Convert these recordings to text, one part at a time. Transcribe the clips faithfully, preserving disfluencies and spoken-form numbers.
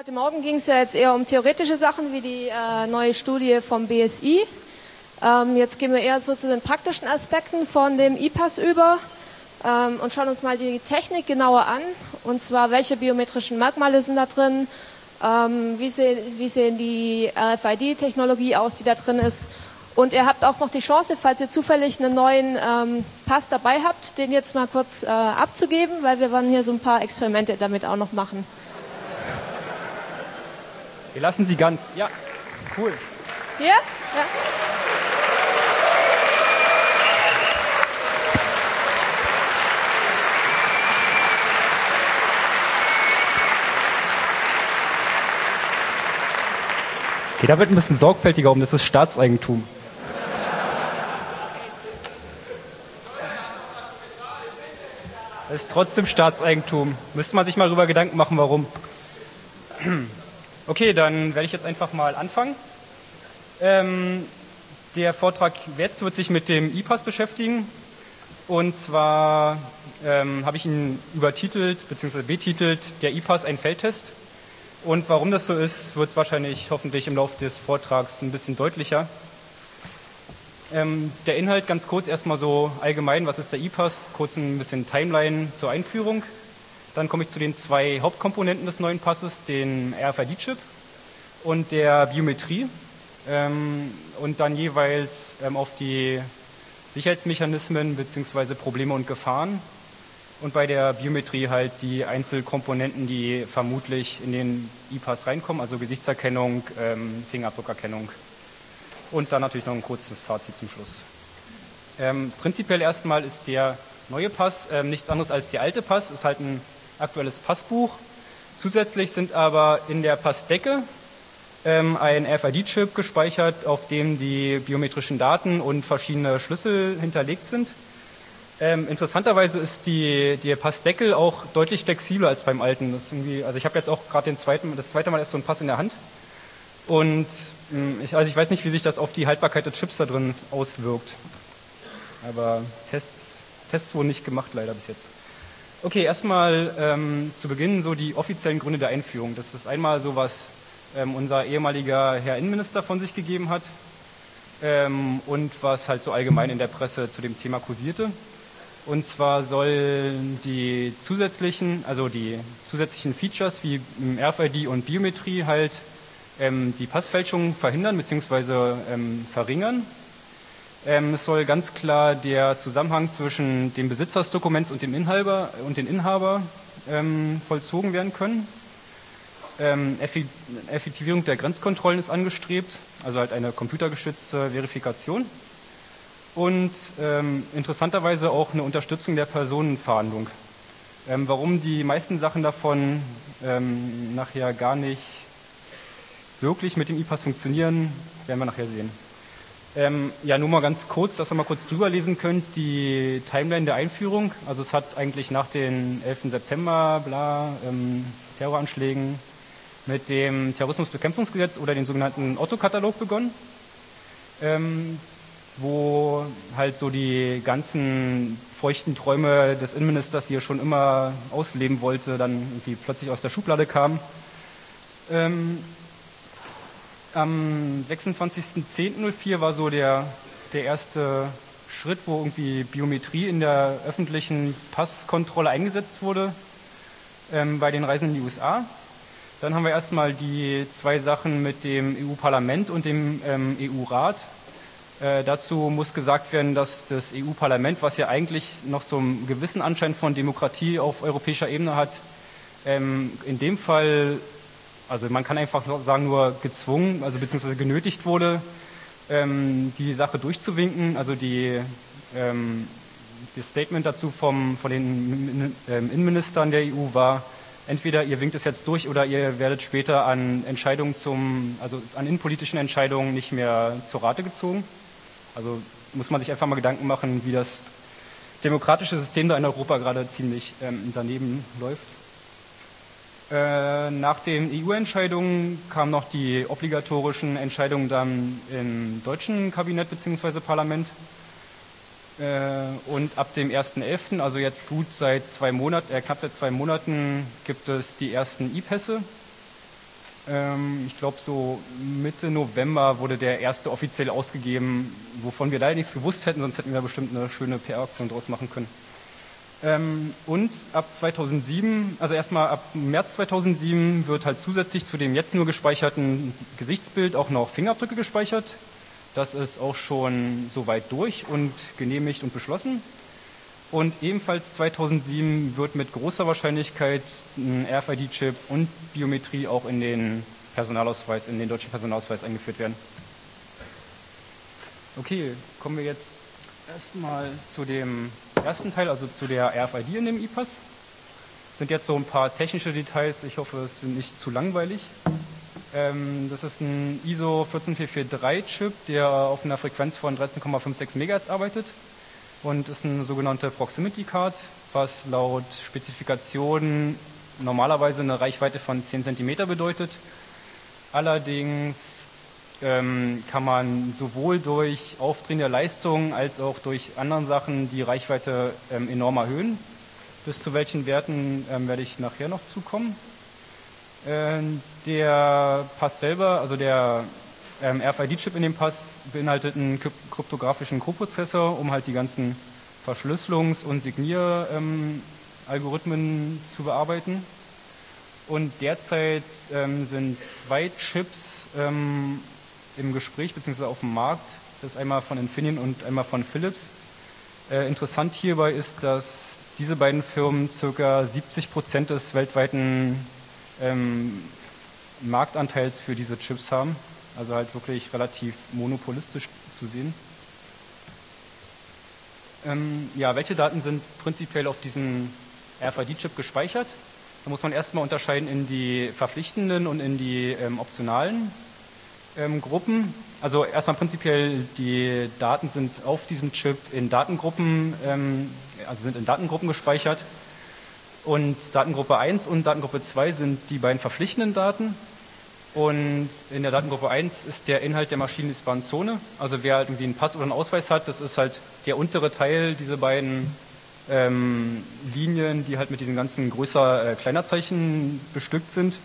Heute Morgen ging es ja jetzt eher um theoretische Sachen wie die äh, neue Studie vom B S I. Ähm, jetzt gehen wir eher so zu den praktischen Aspekten von dem I-Pass über ähm, und schauen uns mal die Technik genauer an. Und zwar, welche biometrischen Merkmale sind da drin, ähm, wie, sehen, wie sehen die R F I D-Technologie aus, die da drin ist. Und ihr habt auch noch die Chance, falls ihr zufällig einen neuen ähm, Pass dabei habt, den jetzt mal kurz äh, abzugeben, weil wir wollen hier so ein paar Experimente damit auch noch machen. Wir lassen Sie ganz. Ja, cool. Hier? Ja. Okay, da wird ein bisschen sorgfältiger um, das ist Staatseigentum. Das ist trotzdem Staatseigentum. Müsste man sich mal darüber Gedanken machen, warum. Okay, dann werde ich jetzt einfach mal anfangen. Ähm, der Vortrag jetzt wird sich mit dem I-Pass beschäftigen. Und zwar ähm, habe ich ihn übertitelt bzw. betitelt, der I-Pass ein Feldtest. Und warum das so ist, wird wahrscheinlich hoffentlich im Laufe des Vortrags ein bisschen deutlicher. Ähm, der Inhalt ganz kurz erstmal so allgemein, was ist der I-Pass? Kurz ein bisschen Timeline zur Einführung. Dann komme ich zu den zwei Hauptkomponenten des neuen Passes, den R F I D-Chip und der Biometrie. Ähm, und dann jeweils ähm, auf die Sicherheitsmechanismen bzw. Probleme und Gefahren. Und bei der Biometrie halt die Einzelkomponenten, die vermutlich in den I-Pass reinkommen, also Gesichtserkennung, ähm, Fingerabdruckerkennung. Und dann natürlich noch ein kurzes Fazit zum Schluss. Ähm, prinzipiell erstmal ist der neue Pass ähm, nichts anderes als der alte Pass, ist halt ein aktuelles Passbuch. Zusätzlich sind aber in der Passdecke ähm, ein R F I D-Chip gespeichert, auf dem die biometrischen Daten und verschiedene Schlüssel hinterlegt sind. Ähm, interessanterweise ist die, der Passdeckel auch deutlich flexibler als beim alten. Das ist irgendwie, also ich habe jetzt auch gerade den zweiten, das zweite Mal erst so einen Pass in der Hand. Und ähm, ich, also ich weiß nicht, wie sich das auf die Haltbarkeit des Chips da drin auswirkt. Aber Tests, Tests wurden nicht gemacht leider bis jetzt. Okay, erstmal ähm, zu Beginn so die offiziellen Gründe der Einführung. Das ist einmal so, was ähm, unser ehemaliger Herr Innenminister von sich gegeben hat ähm, und was halt so allgemein in der Presse zu dem Thema kursierte. Und zwar sollen die zusätzlichen, also die zusätzlichen Features wie R F I D und Biometrie halt ähm, die Passfälschung verhindern bzw. Ähm, verringern. Ähm, es soll ganz klar der Zusammenhang zwischen dem Besitzer des Dokuments und dem Inhaber und den Inhaber ähm, vollzogen werden können. Ähm, Effektivierung der Grenzkontrollen ist angestrebt, also halt eine computergestützte Verifikation. Und ähm, interessanterweise auch eine Unterstützung der Personenfahndung. Ähm, warum die meisten Sachen davon ähm, nachher gar nicht wirklich mit dem I-Pass funktionieren, werden wir nachher sehen. Ähm, ja, nur mal ganz kurz, dass ihr mal kurz drüber lesen könnt, die Timeline der Einführung. Also es hat eigentlich nach den elften September, bla, ähm, Terroranschlägen mit dem Terrorismusbekämpfungsgesetz oder dem sogenannten Otto-Katalog begonnen, ähm, wo halt so die ganzen feuchten Träume des Innenministers, die er schon immer ausleben wollte, dann irgendwie plötzlich aus der Schublade kamen. Ähm, Am sechsundzwanzigsten zehnten nullvier war so der, der erste Schritt, wo irgendwie Biometrie in der öffentlichen Passkontrolle eingesetzt wurde ähm, bei den Reisen in die U S A. Dann haben wir erstmal die zwei Sachen mit dem E U-Parlament und dem ähm, E U-Rat. Äh, dazu muss gesagt werden, dass das E U-Parlament, was ja eigentlich noch so einen gewissen Anschein von Demokratie auf europäischer Ebene hat, ähm, in dem Fall, also man kann einfach sagen, nur gezwungen, also beziehungsweise genötigt wurde, ähm, die Sache durchzuwinken. Also die, ähm, das Statement dazu vom, von den ähm, Innenministern der E U war, entweder ihr winkt es jetzt durch oder ihr werdet später an Entscheidungen zum, also an innenpolitischen Entscheidungen nicht mehr zur Rate gezogen. Also muss man sich einfach mal Gedanken machen, wie das demokratische System da in Europa gerade ziemlich ähm, daneben läuft. Äh, nach den E U-Entscheidungen kamen noch die obligatorischen Entscheidungen dann im deutschen Kabinett bzw. Parlament. Äh, und ab dem ersten elften, also jetzt gut seit zwei Monaten, äh, knapp seit zwei Monaten, gibt es die ersten I-Pässe. Ähm, ich glaube, so Mitte November wurde der erste offiziell ausgegeben, wovon wir leider nichts gewusst hätten, sonst hätten wir bestimmt eine schöne P R-Aktion draus machen können. Ähm, und ab zweitausendsieben, also erstmal ab März zweitausendsieben, wird halt zusätzlich zu dem jetzt nur gespeicherten Gesichtsbild auch noch Fingerabdrücke gespeichert. Das ist auch schon soweit durch und genehmigt und beschlossen. Und ebenfalls zweitausendsieben wird mit großer Wahrscheinlichkeit ein R F I D-Chip und Biometrie auch in den Personalausweis, in den deutschen Personalausweis eingeführt werden. Okay, kommen wir jetzt erstmal zu dem ersten Teil, also zu der R F I D in dem I-Pass. Sind jetzt so ein paar technische Details, ich hoffe, es wird nicht zu langweilig. Ähm, das ist ein I S O vierzehn vier vier drei Chip, der auf einer Frequenz von dreizehn Komma sechsundfünfzig Megahertz arbeitet. Und ist eine sogenannte Proximity Card, was laut Spezifikation normalerweise eine Reichweite von zehn Zentimeter bedeutet. Allerdings ähm, kann man sowohl durch Aufdrehen der Leistung als auch durch andere Sachen die Reichweite ähm, enorm erhöhen. Bis zu welchen Werten ähm, werde ich nachher noch zukommen. Ähm, der Pass selber, also der Ähm, R F I D-Chip in dem Pass beinhaltet einen kryptografischen Coprozessor, um halt die ganzen Verschlüsselungs- und Signieralgorithmen ähm, zu bearbeiten. Und derzeit ähm, sind zwei Chips ähm, im Gespräch bzw. auf dem Markt. Das ist einmal von Infineon und einmal von Philips. Äh, interessant hierbei ist, dass diese beiden Firmen ca. siebzig Prozent des weltweiten ähm, Marktanteils für diese Chips haben. Also halt wirklich relativ monopolistisch zu sehen. Ähm, ja, welche Daten sind prinzipiell auf diesem R F I D-Chip gespeichert? Da muss man erstmal unterscheiden in die verpflichtenden und in die ähm, optionalen ähm, Gruppen. Also erstmal prinzipiell die Daten sind auf diesem Chip in Datengruppen, ähm, also sind in Datengruppen gespeichert. Und Datengruppe eins und Datengruppe zwei sind die beiden verpflichtenden Daten. Und in der Datengruppe eins ist der Inhalt der maschinenlesbaren Zone. Also wer halt irgendwie einen Pass oder einen Ausweis hat, das ist halt der untere Teil, diese beiden ähm, Linien, die halt mit diesen ganzen größer äh, kleiner Zeichen bestückt sind.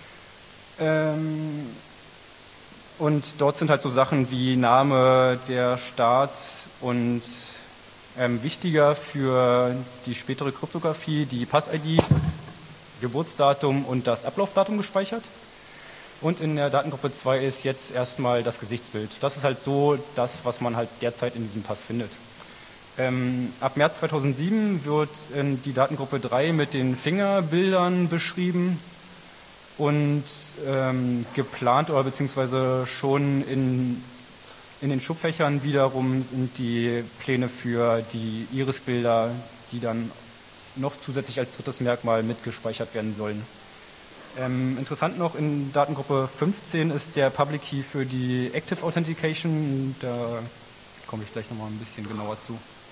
Ähm, und dort sind halt so Sachen wie Name, der Staat und ähm, wichtiger für die spätere Kryptographie die Pass-I D, das Geburtsdatum und das Ablaufdatum gespeichert. Und in der Datengruppe zwei ist jetzt erstmal das Gesichtsbild. Das ist halt so das, was man halt derzeit in diesem Pass findet. Ähm, ab März zweitausendsieben wird ähm, die Datengruppe drei mit den Fingerbildern beschrieben und ähm, geplant oder beziehungsweise schon in, in den Schubfächern wiederum sind die Pläne für die Irisbilder, die dann noch zusätzlich als drittes Merkmal mitgespeichert werden sollen. Ähm, interessant noch, in Datengruppe fünfzehn ist der Public Key für die Active Authentication. Da komme ich gleich nochmal ein bisschen genauer zu.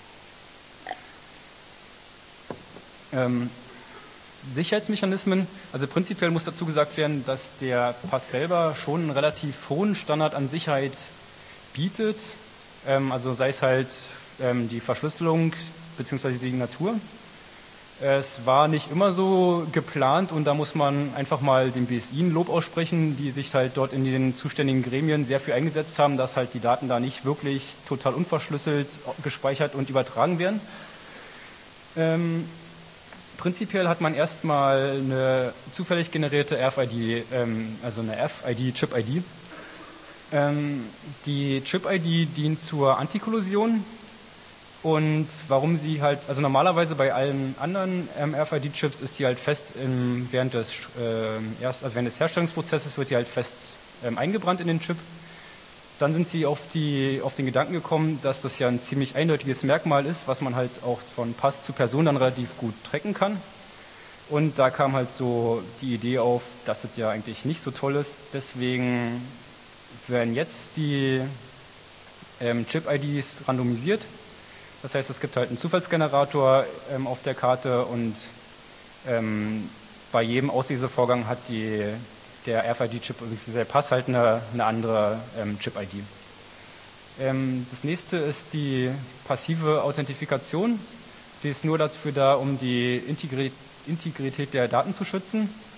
Ähm, Sicherheitsmechanismen, also prinzipiell muss dazu gesagt werden, dass der Pass selber schon einen relativ hohen Standard an Sicherheit bietet. Ähm, also sei es halt ähm, die Verschlüsselung bzw. die Signatur. Es war nicht immer so geplant und da muss man einfach mal dem B S I ein Lob aussprechen, die sich halt dort in den zuständigen Gremien sehr viel eingesetzt haben, dass halt die Daten da nicht wirklich total unverschlüsselt gespeichert und übertragen werden. Ähm, prinzipiell hat man erstmal eine zufällig generierte R F I D, ähm, also eine R F I D, Chip-I D. Ähm, die Chip-I D dient zur Antikollusion. Und warum sie halt, also normalerweise bei allen anderen ähm, R F I D-Chips ist die halt fest im, während, des, äh, erst, also während des Herstellungsprozesses wird die halt fest ähm, eingebrannt in den Chip. Dann sind sie auf, die, auf den Gedanken gekommen, dass das ja ein ziemlich eindeutiges Merkmal ist, was man halt auch von Pass zu Person dann relativ gut tracken kann. Und da kam halt so die Idee auf, dass das ja eigentlich nicht so toll ist. Deswegen werden jetzt die ähm, Chip-I Ds randomisiert. Das heißt, es gibt halt einen Zufallsgenerator ähm, auf der Karte und ähm, bei jedem Auslesevorgang hat die, der R F I D-Chip, der Pass halt eine, eine andere ähm, Chip-I D. Ähm, das nächste ist die passive Authentifikation. Die ist nur dafür da, um die Integrität, Integrität der Daten zu schützen.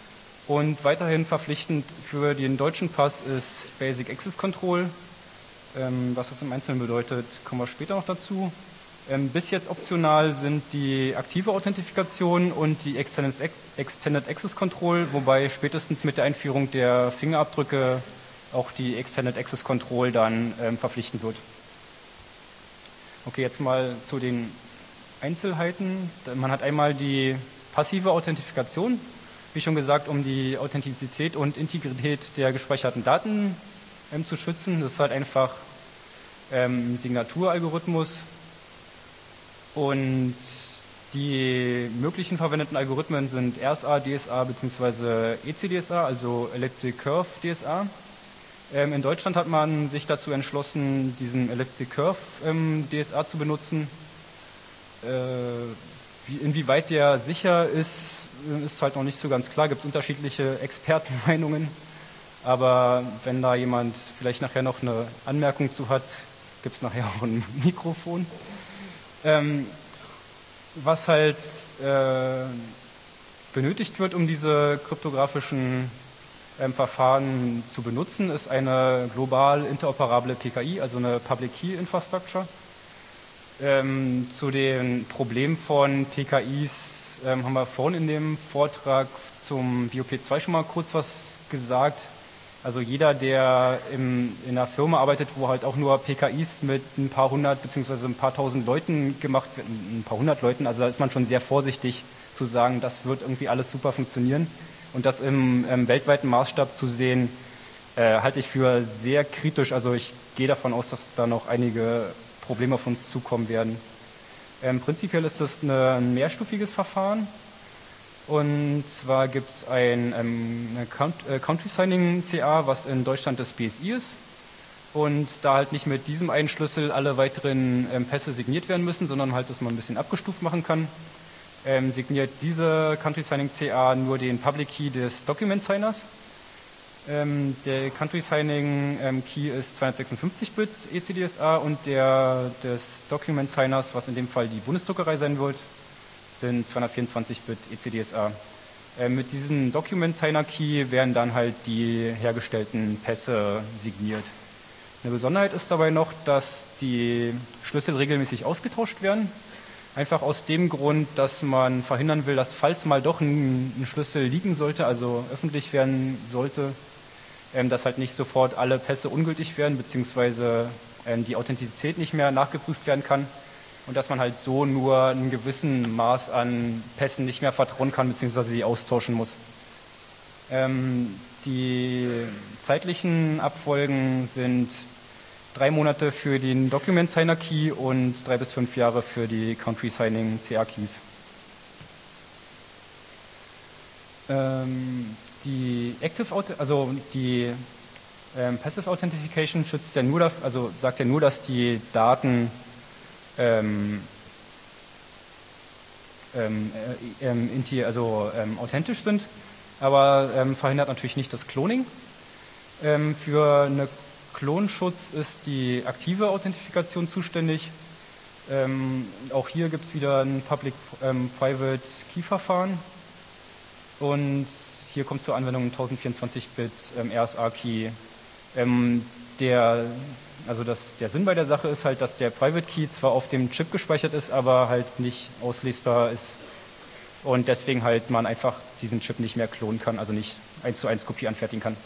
Und weiterhin verpflichtend für den deutschen Pass ist Basic Access Control. Ähm, was das im Einzelnen bedeutet, kommen wir später noch dazu. Ähm, bis jetzt optional sind die aktive Authentifikation und die Extended Access Control, wobei spätestens mit der Einführung der Fingerabdrücke auch die Extended Access Control dann ähm, verpflichtend wird. Okay, jetzt mal zu den Einzelheiten. Man hat einmal die passive Authentifikation, wie schon gesagt, um die Authentizität und Integrität der gespeicherten Daten ähm, zu schützen. Das ist halt einfach ähm, ein Signaturalgorithmus. Und die möglichen verwendeten Algorithmen sind R S A, D S A bzw. E C D S A, also Elliptic Curve D S A. Ähm, in Deutschland hat man sich dazu entschlossen, diesen Elliptic Curve ähm, D S A zu benutzen. Äh, wie, inwieweit der sicher ist, ist halt noch nicht so ganz klar. Gibt es unterschiedliche Expertenmeinungen. Aber wenn da jemand vielleicht nachher noch eine Anmerkung zu hat, gibt es nachher auch ein Mikrofon. Ähm, was halt äh, benötigt wird, um diese kryptografischen ähm, Verfahren zu benutzen, ist eine global interoperable P K I, also eine Public Key Infrastructure. Ähm, zu den Problemen von P K Is ähm, haben wir vorhin in dem Vortrag zum B O P zwei schon mal kurz was gesagt. Also jeder, der im, in einer Firma arbeitet, wo halt auch nur P K Is mit ein paar hundert beziehungsweise ein paar tausend Leuten gemacht werden, ein paar hundert Leuten, also da ist man schon sehr vorsichtig zu sagen, das wird irgendwie alles super funktionieren. Und das im, im weltweiten Maßstab zu sehen, äh, halte ich für sehr kritisch. Also ich gehe davon aus, dass da noch einige Probleme auf uns zukommen werden. Ähm, prinzipiell ist das eine, ein mehrstufiges Verfahren. Und zwar gibt es ein ähm, eine Country Signing C A, was in Deutschland das B S I ist. Und da halt nicht mit diesem einen Schlüssel alle weiteren ähm, Pässe signiert werden müssen, sondern halt, dass man ein bisschen abgestuft machen kann, ähm, signiert diese Country Signing C A nur den Public Key des Document Signers. Ähm, der Country Signing ähm, Key ist zweihundertsechsundfünfzig Bit E C D S A und der des Document Signers, was in dem Fall die Bundesdruckerei sein wird, sind zweihundertvierundzwanzig Bit E C D S A. Äh, mit diesem Document Signer Key werden dann halt die hergestellten Pässe signiert. Eine Besonderheit ist dabei noch, dass die Schlüssel regelmäßig ausgetauscht werden. Einfach aus dem Grund, dass man verhindern will, dass falls mal doch ein, ein Schlüssel liegen sollte, also öffentlich werden sollte, ähm, dass halt nicht sofort alle Pässe ungültig werden, beziehungsweise ähm, die Authentizität nicht mehr nachgeprüft werden kann. Und dass man halt so nur ein gewissen Maß an Pässen nicht mehr vertrauen kann, beziehungsweise sie austauschen muss. Ähm, die zeitlichen Abfolgen sind drei Monate für den Document Signer Key und drei bis fünf Jahre für die Country Signing C A Keys. Ähm, die Active, also die ähm, Passive Authentication schützt ja nur, also sagt ja nur, dass die Daten Ähm, ähm, äh, also ähm, authentisch sind, aber ähm, verhindert natürlich nicht das Cloning. Ähm, für einen Klonschutz ist die aktive Authentifikation zuständig. Ähm, auch hier gibt es wieder ein Public-Private ähm, Key-Verfahren und hier kommt zur Anwendung ein tausendvierundzwanzig Bit ähm, R S A Key. Ähm, der Also das, der Sinn bei der Sache ist halt, dass der Private Key zwar auf dem Chip gespeichert ist, aber halt nicht auslesbar ist und deswegen halt man einfach diesen Chip nicht mehr klonen kann, also nicht eins zu eins Kopie anfertigen kann.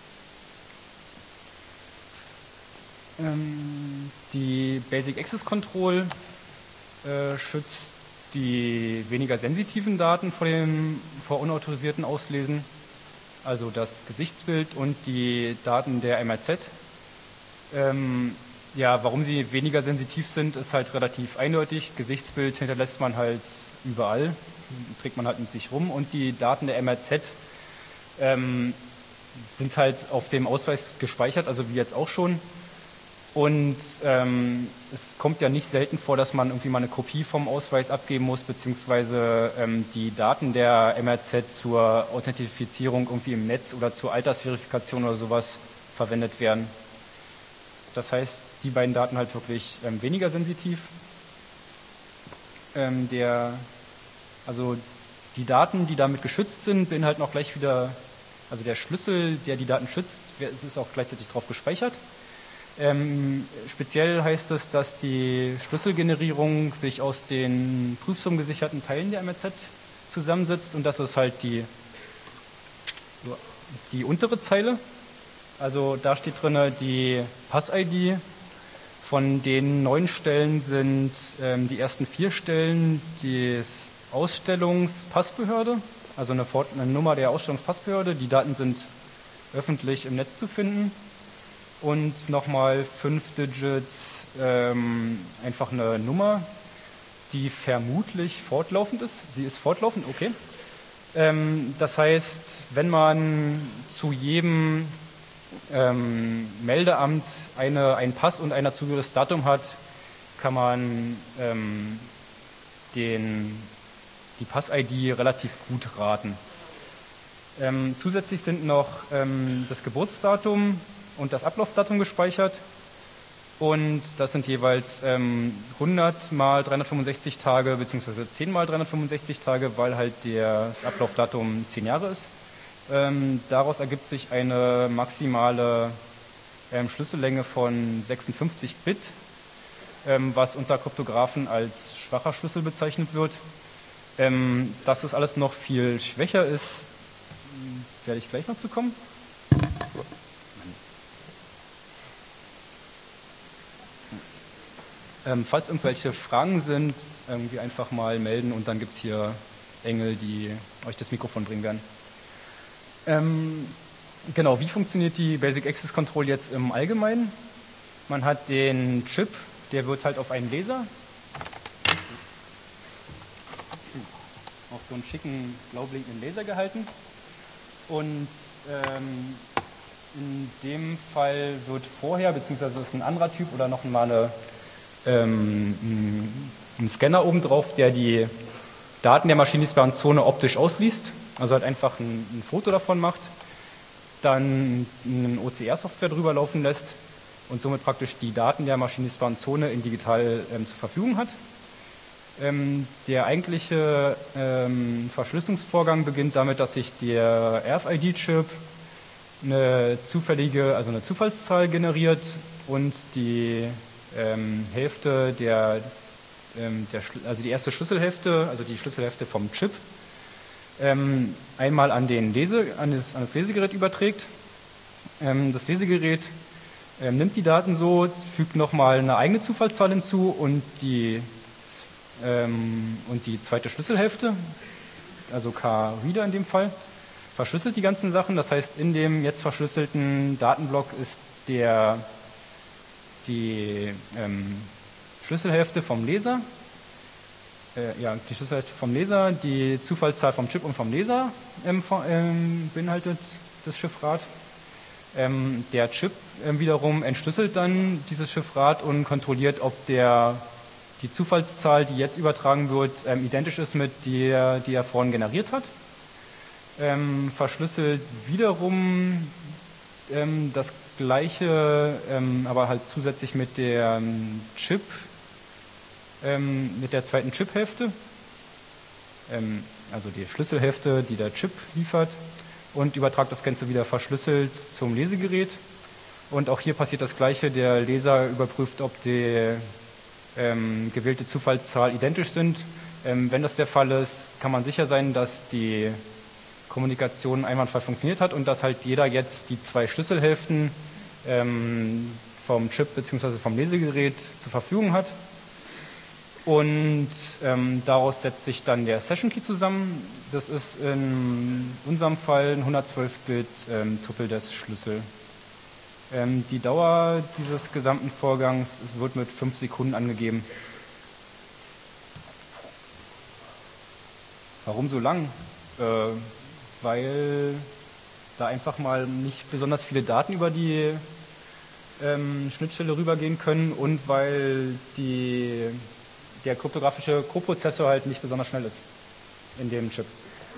Ähm, die Basic Access Control äh, schützt die weniger sensitiven Daten vor dem vor unautorisierten Auslesen, also das Gesichtsbild und die Daten der M R Z. Ähm, ja, warum sie weniger sensitiv sind, ist halt relativ eindeutig. Gesichtsbild hinterlässt man halt überall, trägt man halt mit sich rum und die Daten der M R Z ähm, sind halt auf dem Ausweis gespeichert, also wie jetzt auch schon. Und ähm, es kommt ja nicht selten vor, dass man irgendwie mal eine Kopie vom Ausweis abgeben muss, beziehungsweise ähm, die Daten der M R Z zur Authentifizierung irgendwie im Netz oder zur Altersverifikation oder sowas verwendet werden. Das heißt, die beiden Daten halt wirklich ähm, weniger sensitiv. Ähm, der, also die Daten, die damit geschützt sind, beinhalten auch gleich wieder also der Schlüssel, der die Daten schützt, es ist auch gleichzeitig drauf gespeichert. Ähm, speziell heißt es, dass die Schlüsselgenerierung sich aus den prüfsummengesicherten Teilen der M R Z zusammensetzt und das ist halt die, die untere Zeile. Also da steht drin die Pass-I D. Von den neun Stellen sind ähm, die ersten vier Stellen die Ausstellungspassbehörde, also eine, Fort- eine Nummer der Ausstellungspassbehörde. Die Daten sind öffentlich im Netz zu finden. Und nochmal fünf Digits, ähm, einfach eine Nummer, die vermutlich fortlaufend ist. Sie ist fortlaufend, okay. Ähm, das heißt, wenn man zu jedem ähm, Meldeamt eine, einen Pass und ein dazugehöriges Datum hat, kann man ähm, den, die Pass-I D relativ gut raten. Ähm, zusätzlich sind noch ähm, das Geburtsdatum und das Ablaufdatum gespeichert und das sind jeweils ähm, hundert mal dreihundertfünfundsechzig Tage bzw. zehn mal dreihundertfünfundsechzig Tage, weil halt der, das Ablaufdatum zehn Jahre ist. Ähm, daraus ergibt sich eine maximale ähm, Schlüssellänge von sechsundfünfzig Bit, ähm, was unter Kryptografen als schwacher Schlüssel bezeichnet wird. Ähm, dass das alles noch viel schwächer ist, werde ich gleich noch zu kommen. Ähm, falls irgendwelche Fragen sind, irgendwie einfach mal melden und dann gibt es hier Engel, die euch das Mikrofon bringen werden. Ähm, genau, wie funktioniert die Basic Access Control jetzt im Allgemeinen? Man hat den Chip, der wird halt auf einen Laser, auf so einen schicken blau blinkenden Laser gehalten und ähm, in dem Fall wird vorher, beziehungsweise das ist ein anderer Typ oder noch mal eine ein Scanner obendrauf, der die Daten der maschinenlesbaren Zone optisch ausliest, also halt einfach ein, ein Foto davon macht, dann eine O C R-Software drüber laufen lässt und somit praktisch die Daten der maschinenlesbaren Zone in digital ähm, zur Verfügung hat. Ähm, der eigentliche ähm, Verschlüsselungsvorgang beginnt damit, dass sich der R F I D-Chip eine zufällige, also eine Zufallszahl generiert und die Ähm, Hälfte der, ähm, der, also die erste Schlüsselhälfte, also die Schlüsselhälfte vom Chip, ähm, einmal an, den Lese, an, das, an das Lesegerät überträgt. Ähm, das Lesegerät ähm, nimmt die Daten so, fügt nochmal eine eigene Zufallszahl hinzu und die, ähm, und die zweite Schlüsselhälfte, also K-Reader in dem Fall, verschlüsselt die ganzen Sachen. Das heißt, in dem jetzt verschlüsselten Datenblock ist der die ähm, Schlüsselhälfte vom Leser, äh, ja, die Schlüsselhälfte vom Leser, die Zufallszahl vom Chip und vom Leser ähm, ähm, beinhaltet das Chiffrat. Ähm, der Chip äh, wiederum entschlüsselt dann dieses Chiffrat und kontrolliert, ob der, die Zufallszahl, die jetzt übertragen wird, ähm, identisch ist mit der, die er vorhin generiert hat. Ähm, verschlüsselt wiederum ähm, das gleiche, ähm, aber halt zusätzlich mit der ähm, Chip, ähm, mit der zweiten Chiphälfte, ähm, also die Schlüsselhälfte, die der Chip liefert und übertragt das Ganze wieder verschlüsselt zum Lesegerät. Und auch hier passiert das Gleiche, der Leser überprüft, ob die ähm, gewählte Zufallszahl identisch sind. Ähm, wenn das der Fall ist, kann man sicher sein, dass die Kommunikation einwandfrei funktioniert hat und dass halt jeder jetzt die zwei Schlüsselhälften ähm, vom Chip bzw. vom Lesegerät zur Verfügung hat. Und ähm, daraus setzt sich dann der Session Key zusammen. Das ist in unserem Fall ein hundertzwölf Bit ähm, Triple-Des-Schlüssel. Ähm, die Dauer dieses gesamten Vorgangs wird mit fünf Sekunden angegeben. Warum so lang? Äh, weil da einfach mal nicht besonders viele Daten über die ähm, Schnittstelle rübergehen können und weil die, der kryptografische Coprozessor halt nicht besonders schnell ist in dem Chip.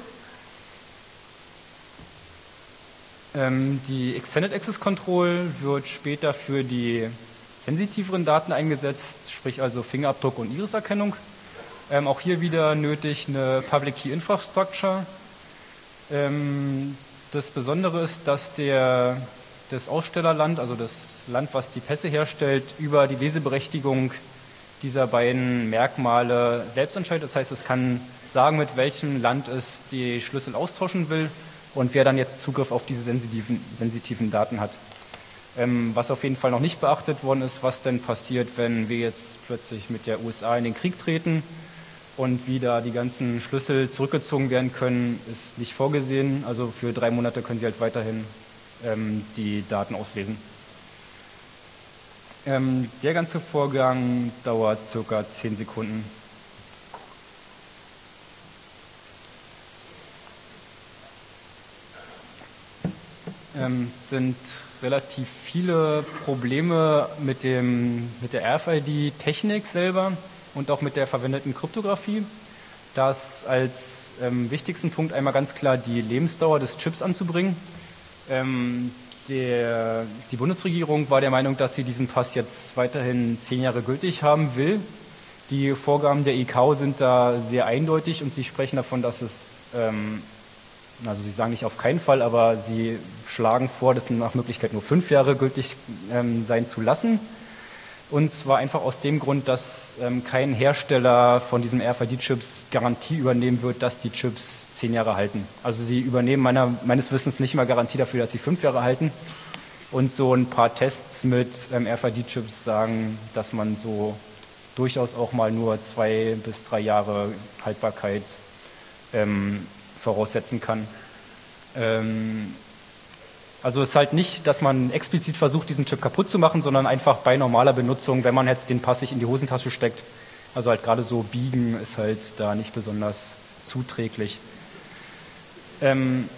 Ähm, die Extended Access Control wird später für die sensitiveren Daten eingesetzt, sprich also Fingerabdruck und Iriserkennung. Ähm, auch hier wieder nötig eine Public Key Infrastructure. Ähm, Das Besondere ist, dass der, das Ausstellerland, also das Land, was die Pässe herstellt, über die Leseberechtigung dieser beiden Merkmale selbst entscheidet. Das heißt, es kann sagen, mit welchem Land es die Schlüssel austauschen will und wer dann jetzt Zugriff auf diese sensitiven, sensitiven Daten hat. Ähm, was auf jeden Fall noch nicht beachtet worden ist, was denn passiert, wenn wir jetzt plötzlich mit der U S A in den Krieg treten und wie da die ganzen Schlüssel zurückgezogen werden können, ist nicht vorgesehen. Also für drei Monate können Sie halt weiterhin ähm, die Daten auslesen. Ähm, der ganze Vorgang dauert circa zehn Sekunden. Ähm, es sind relativ viele Probleme mit, dem, mit der R F I D-Technik selber und auch mit der verwendeten Kryptographie. Da ist als ähm, wichtigsten Punkt einmal ganz klar die Lebensdauer des Chips anzubringen. Ähm, der, die Bundesregierung war der Meinung, dass sie diesen Pass jetzt weiterhin zehn Jahre gültig haben will. Die Vorgaben der I C A O sind da sehr eindeutig und sie sprechen davon, dass es, ähm, also sie sagen nicht auf keinen Fall, aber sie schlagen vor, das nach Möglichkeit nur fünf Jahre gültig ähm, sein zu lassen. Und zwar einfach aus dem Grund, dass ähm, kein Hersteller von diesen R F I D-Chips Garantie übernehmen wird, dass die Chips zehn Jahre halten. Also sie übernehmen meiner, meines Wissens nicht mal Garantie dafür, dass sie fünf Jahre halten. Und so ein paar Tests mit ähm, R F I D-Chips sagen, dass man so durchaus auch mal nur zwei bis drei Jahre Haltbarkeit ähm, voraussetzen kann. Ähm, Also es ist halt nicht, dass man explizit versucht, diesen Chip kaputt zu machen, sondern einfach bei normaler Benutzung, wenn man jetzt den Pass sich in die Hosentasche steckt, also halt gerade so biegen ist halt da nicht besonders zuträglich. Ähm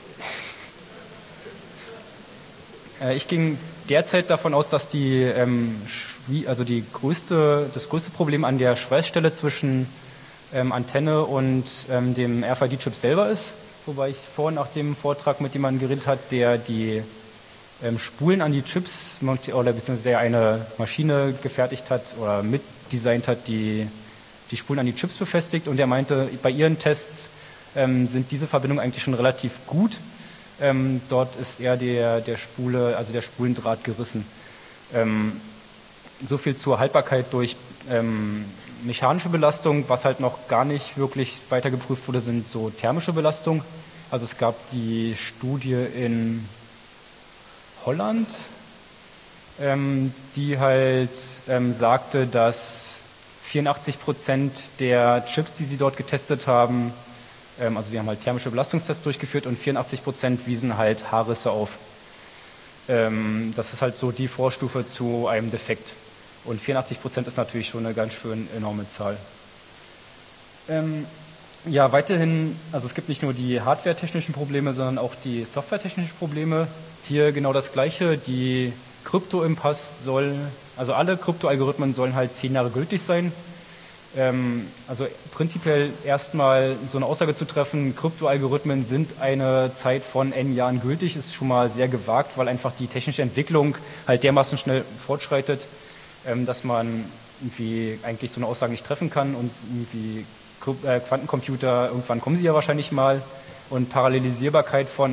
äh, ich ging derzeit davon aus, dass die, ähm, also die größte, das größte Problem an der Schwellstelle zwischen ähm, Antenne und ähm, dem R F I D-Chip selber ist. Wobei ich vorhin nach dem Vortrag mit jemandem geredet hat, der die ähm, Spulen an die Chips oder beziehungsweise der eine Maschine gefertigt hat oder mitdesignt hat, die die Spulen an die Chips befestigt, und der meinte, bei ihren Tests ähm, sind diese Verbindungen eigentlich schon relativ gut. Ähm, dort ist eher der, der Spule, also der Spulendraht gerissen. Ähm, so viel zur Haltbarkeit durch ähm, mechanische Belastung. Was halt noch gar nicht wirklich weiter geprüft wurde, sind so thermische Belastung. Also es gab die Studie in Holland, ähm, die halt ähm, sagte, dass vierundachtzig Prozent der Chips, die sie dort getestet haben, ähm, also sie haben halt thermische Belastungstests durchgeführt und vierundachtzig Prozent wiesen halt Haarrisse auf. Ähm, das ist halt so die Vorstufe zu einem Defekt. Und vierundachtzig Prozent ist natürlich schon eine ganz schön enorme Zahl. Ähm, ja, weiterhin, also es gibt nicht nur die hardware-technischen Probleme, sondern auch die software-technischen Probleme. Hier genau das Gleiche. Die Krypto im Pass soll, also alle Krypto-Algorithmen sollen halt zehn Jahre gültig sein. Ähm, also prinzipiell erstmal so eine Aussage zu treffen, Krypto-Algorithmen sind eine Zeit von n Jahren gültig, ist schon mal sehr gewagt, weil einfach die technische Entwicklung halt dermaßen schnell fortschreitet, dass man irgendwie eigentlich so eine Aussage nicht treffen kann, und irgendwie Quantencomputer, irgendwann kommen sie ja wahrscheinlich mal, und Parallelisierbarkeit von,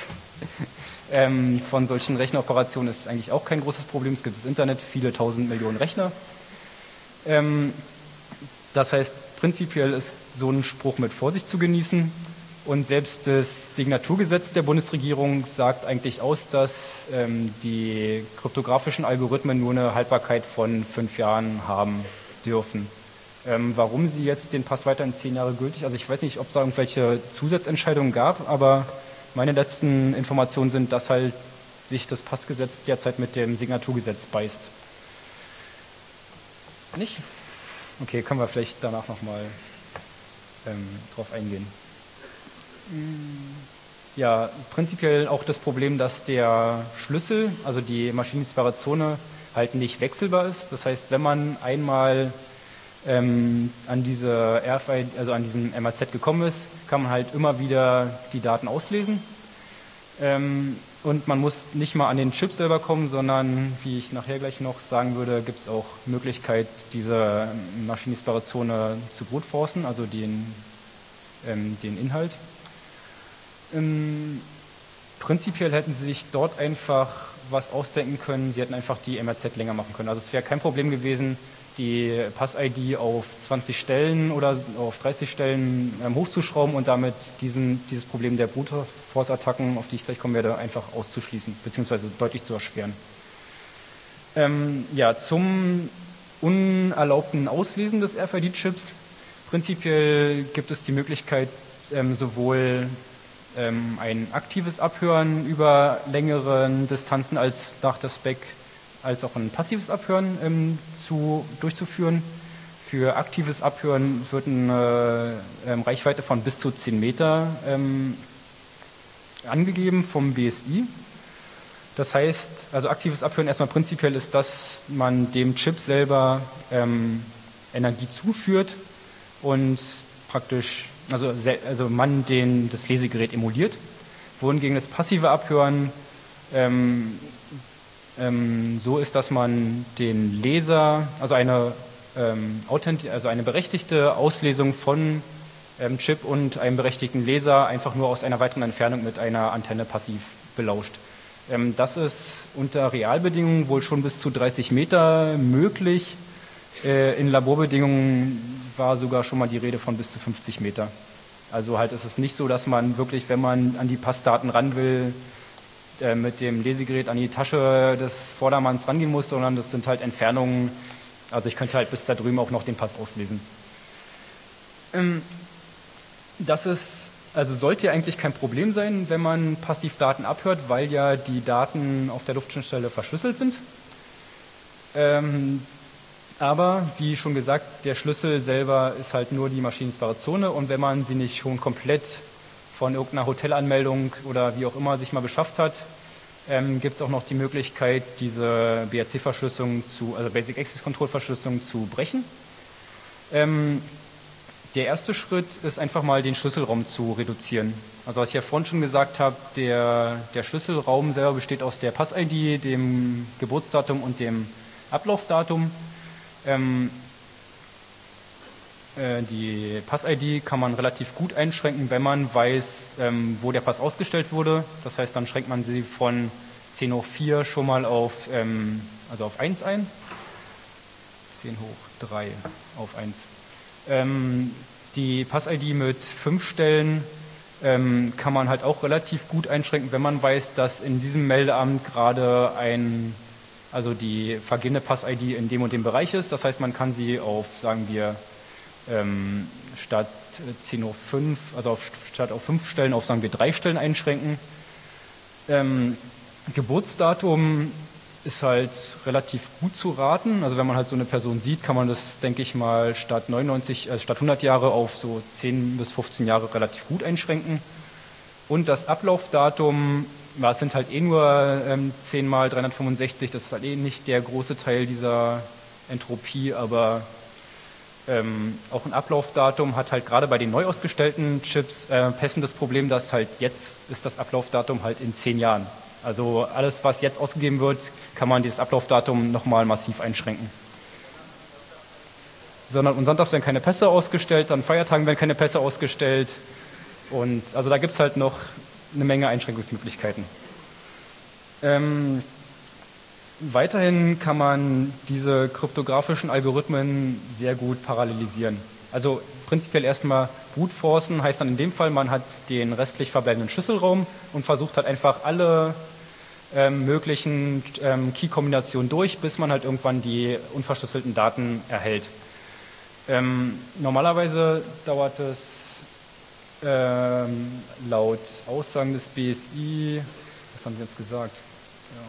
ähm, von solchen Rechenoperationen ist eigentlich auch kein großes Problem. Es gibt das Internet, viele tausend Millionen Rechner. Ähm, das heißt, prinzipiell ist so ein Spruch mit Vorsicht zu genießen. Und selbst das Signaturgesetz der Bundesregierung sagt eigentlich aus, dass ähm, die kryptografischen Algorithmen nur eine Haltbarkeit von fünf Jahren haben dürfen. Ähm, warum sie jetzt den Pass weiter in zehn Jahre gültig, also ich weiß nicht, ob es da irgendwelche Zusatzentscheidungen gab, aber meine letzten Informationen sind, dass halt sich das Passgesetz derzeit mit dem Signaturgesetz beißt. Nicht? Okay, können wir vielleicht danach nochmal ähm, drauf eingehen. Ja, prinzipiell auch das Problem, dass der Schlüssel, also die maschinenlesbare Zone, halt nicht wechselbar ist. Das heißt, wenn man einmal ähm, an diese R F I D, also an diesen M A Z gekommen ist, kann man halt immer wieder die Daten auslesen. Ähm, und man muss nicht mal an den Chip selber kommen, sondern, wie ich nachher gleich noch sagen würde, gibt es auch Möglichkeit, diese maschinenlesbare Zone zu brute-forcen, also den, ähm, den Inhalt. prinzipiell hätten sie sich dort einfach was ausdenken können. Sie hätten einfach die M R Z länger machen können. Also es wäre kein Problem gewesen, die Pass-I D auf zwanzig Stellen oder auf dreißig Stellen ähm, hochzuschrauben und damit diesen, dieses Problem der Brute Force-Attacken, auf die ich gleich kommen werde, einfach auszuschließen, beziehungsweise deutlich zu erschweren. Ähm, ja, zum unerlaubten Auslesen des R F I D-Chips. Prinzipiell gibt es die Möglichkeit, ähm, sowohl ähm, ein aktives Abhören über längeren Distanzen als nach der Spec als auch ein passives Abhören ähm, zu, durchzuführen. Für aktives Abhören wird eine ähm, Reichweite von bis zu zehn Meter ähm, angegeben vom B S I. Das heißt, also aktives Abhören erstmal prinzipiell ist, dass man dem Chip selber ähm, Energie zuführt und praktisch, also, also man den, das Lesegerät emuliert, wohingegen das passive Abhören ähm, ähm, so ist, dass man den Leser, also eine, ähm, authenti- also eine berechtigte Auslesung von ähm, Chip und einem berechtigten Leser einfach nur aus einer weiteren Entfernung mit einer Antenne passiv belauscht. Ähm, das ist unter Realbedingungen wohl schon bis zu dreißig Meter möglich. Äh, in Laborbedingungen war sogar schon mal die Rede von bis zu fünfzig Meter. Also halt ist es nicht so, dass man wirklich, wenn man an die Passdaten ran will, äh, mit dem Lesegerät an die Tasche des Vordermanns rangehen muss, sondern das sind halt Entfernungen, also ich könnte halt bis da drüben auch noch den Pass auslesen. Ähm, das ist, also sollte ja eigentlich kein Problem sein, wenn man Passivdaten abhört, weil ja die Daten auf der Luftschnittstelle verschlüsselt sind. Ähm, Aber, wie schon gesagt, der Schlüssel selber ist halt nur die maschinenlesbare Zone und wenn man sie nicht schon komplett von irgendeiner Hotelanmeldung oder wie auch immer sich mal beschafft hat, ähm, gibt es auch noch die Möglichkeit, diese B R C-Verschlüsselung zu, also Basic Access Control Verschlüsselung zu brechen. Ähm, der erste Schritt ist einfach mal den Schlüsselraum zu reduzieren. Also was ich ja vorhin schon gesagt habe, der, der Schlüsselraum selber besteht aus der Pass-I D, dem Geburtsdatum und dem Ablaufdatum. Ähm, äh, die Pass-I D kann man relativ gut einschränken, wenn man weiß, ähm, wo der Pass ausgestellt wurde. Das heißt, dann schränkt man sie von zehn hoch vier schon mal auf, ähm, also auf eins ein. zehn hoch drei auf eins. Ähm, die Pass-I D mit fünf Stellen ähm, kann man halt auch relativ gut einschränken, wenn man weiß, dass in diesem Meldeamt gerade ein also die vergehende Pass-I D in dem und dem Bereich ist. Das heißt, man kann sie auf, sagen wir, ähm, statt zehn hoch fünf, also auf, statt auf fünf Stellen auf, sagen wir, drei Stellen einschränken. Ähm, Geburtsdatum ist halt relativ gut zu raten. Also wenn man halt so eine Person sieht, kann man das, denke ich mal, statt neunundneunzig, also statt hundert Jahre auf so zehn bis fünfzehn Jahre relativ gut einschränken. Und das Ablaufdatum, ja, es sind halt eh nur ähm, zehn mal dreihundertfünfundsechzig, das ist halt eh nicht der große Teil dieser Entropie, aber ähm, auch ein Ablaufdatum hat halt gerade bei den neu ausgestellten Chips äh, Pässen das Problem, dass halt jetzt ist das Ablaufdatum halt in zehn Jahren. Also alles, was jetzt ausgegeben wird, kann man dieses Ablaufdatum nochmal massiv einschränken. Sondern und sonntags werden keine Pässe ausgestellt, an Feiertagen werden keine Pässe ausgestellt und also da gibt es halt noch eine Menge Einschränkungsmöglichkeiten. Ähm, weiterhin kann man diese kryptografischen Algorithmen sehr gut parallelisieren. Also prinzipiell erstmal Brute Forcen heißt dann in dem Fall, man hat den restlich verbleibenden Schlüsselraum und versucht halt einfach alle ähm, möglichen ähm, Key-Kombinationen durch, bis man halt irgendwann die unverschlüsselten Daten erhält. Ähm, normalerweise dauert es Ähm, laut Aussagen des B S I, was haben Sie jetzt gesagt? Ja,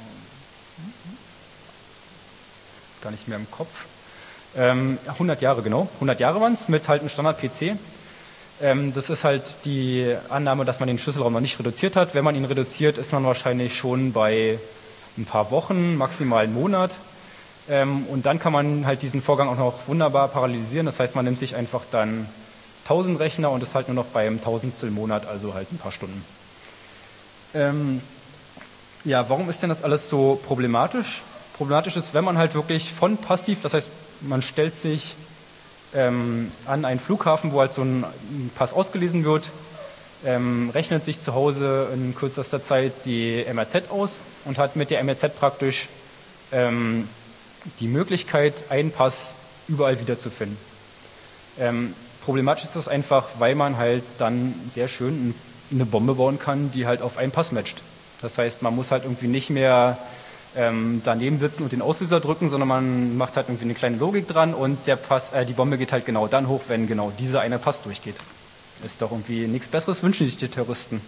gar nicht mehr im Kopf. Ähm, hundert Jahre, genau. hundert Jahre waren es mit halt einem Standard-P C. Ähm, das ist halt die Annahme, dass man den Schlüsselraum noch nicht reduziert hat. Wenn man ihn reduziert, ist man wahrscheinlich schon bei ein paar Wochen, maximal einen Monat. Ähm, und dann kann man halt diesen Vorgang auch noch wunderbar parallelisieren. Das heißt, man nimmt sich einfach dann tausend Rechner und ist halt nur noch beim Tausendstel Monat, also halt ein paar Stunden. Ähm, ja, warum ist denn das alles so problematisch? Problematisch ist, wenn man halt wirklich von passiv, das heißt, man stellt sich ähm, an einen Flughafen, wo halt so ein Pass ausgelesen wird, ähm, rechnet sich zu Hause in kürzester Zeit die M R Z aus und hat mit der M R Z praktisch ähm, die Möglichkeit, einen Pass überall wiederzufinden. Ähm, problematisch ist das einfach, weil man halt dann sehr schön eine Bombe bauen kann, die halt auf einen Pass matcht. Das heißt, man muss halt irgendwie nicht mehr ähm, daneben sitzen und den Auslöser drücken, sondern man macht halt irgendwie eine kleine Logik dran und der Pass, äh, die Bombe geht halt genau dann hoch, wenn genau dieser eine Pass durchgeht. Ist doch irgendwie nichts Besseres, wünschen sich die Terroristen.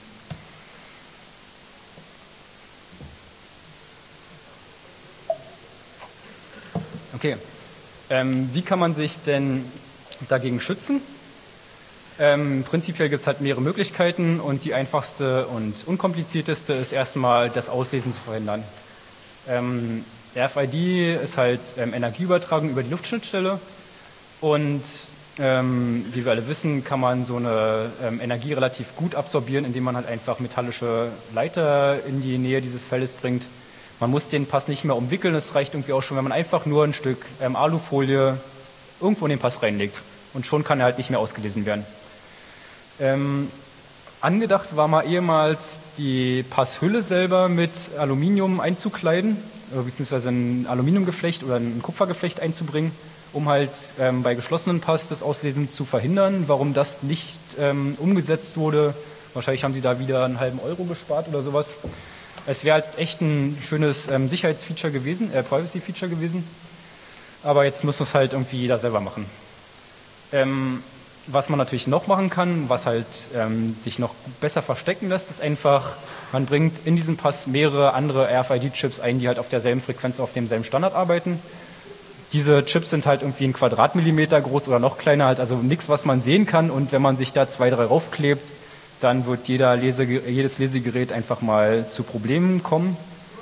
Okay, ähm, wie kann man sich denn dagegen schützen? Ähm, prinzipiell gibt es halt mehrere Möglichkeiten und die einfachste und unkomplizierteste ist erstmal das Auslesen zu verhindern. Ähm, R F I D ist halt ähm, Energieübertragung über die Luftschnittstelle und ähm, wie wir alle wissen, kann man so eine ähm, Energie relativ gut absorbieren, indem man halt einfach metallische Leiter in die Nähe dieses Feldes bringt. Man muss den Pass nicht mehr umwickeln, es reicht irgendwie auch schon, wenn man einfach nur ein Stück ähm, Alufolie irgendwo in den Pass reinlegt und schon kann er halt nicht mehr ausgelesen werden. Ähm, angedacht war mal ehemals die Passhülle selber mit Aluminium einzukleiden, äh, beziehungsweise ein Aluminiumgeflecht oder ein Kupfergeflecht einzubringen, um halt ähm, bei geschlossenen Pass das Auslesen zu verhindern. Warum das nicht ähm, umgesetzt wurde, wahrscheinlich haben sie da wieder einen halben Euro gespart oder sowas. Es wäre halt echt ein schönes ähm, Sicherheitsfeature gewesen, äh, Privacy-Feature gewesen, aber jetzt muss es halt irgendwie jeder selber machen. Ähm, was man natürlich noch machen kann, was halt ähm, sich noch besser verstecken lässt, ist einfach, man bringt in diesen Pass mehrere andere R F I D-Chips ein, die halt auf derselben Frequenz, auf demselben Standard arbeiten. Diese Chips sind halt irgendwie ein Quadratmillimeter groß oder noch kleiner, halt also nichts, was man sehen kann und wenn man sich da zwei, drei raufklebt, dann wird jeder Lese, jedes Lesegerät einfach mal zu Problemen kommen.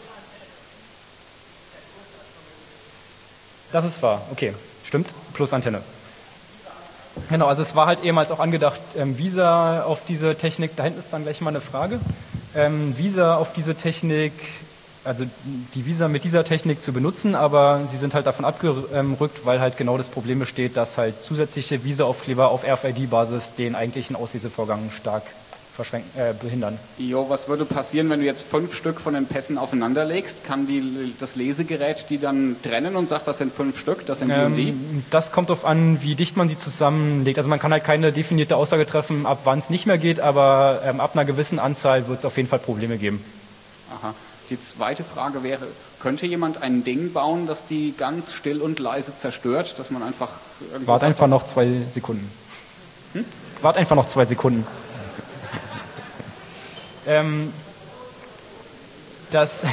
Das ist wahr, okay, stimmt, plus Antenne. Genau, also es war halt ehemals auch angedacht, ähm, Visa auf diese Technik, da hinten ist dann gleich mal eine Frage, ähm, Visa auf diese Technik, also die Visa mit dieser Technik zu benutzen, aber sie sind halt davon abgerückt, weil halt genau das Problem besteht, dass halt zusätzliche Visa-Aufkleber auf R F I D-Basis den eigentlichen Auslesevorgang stark Äh, behindern. Jo, was würde passieren, wenn du jetzt fünf Stück von den Pässen aufeinander legst? Kann die, das Lesegerät die dann trennen und sagt, das sind fünf Stück, das sind die ähm, und die? Das kommt darauf an, wie dicht man sie zusammenlegt. Also man kann halt keine definierte Aussage treffen, ab wann es nicht mehr geht, aber ähm, ab einer gewissen Anzahl wird es auf jeden Fall Probleme geben. Aha. Die zweite Frage wäre, könnte jemand ein Ding bauen, das die ganz still und leise zerstört, dass man einfach... Wart einfach noch zwei Sekunden. Hm? Wart einfach noch zwei Sekunden. Ähm, das,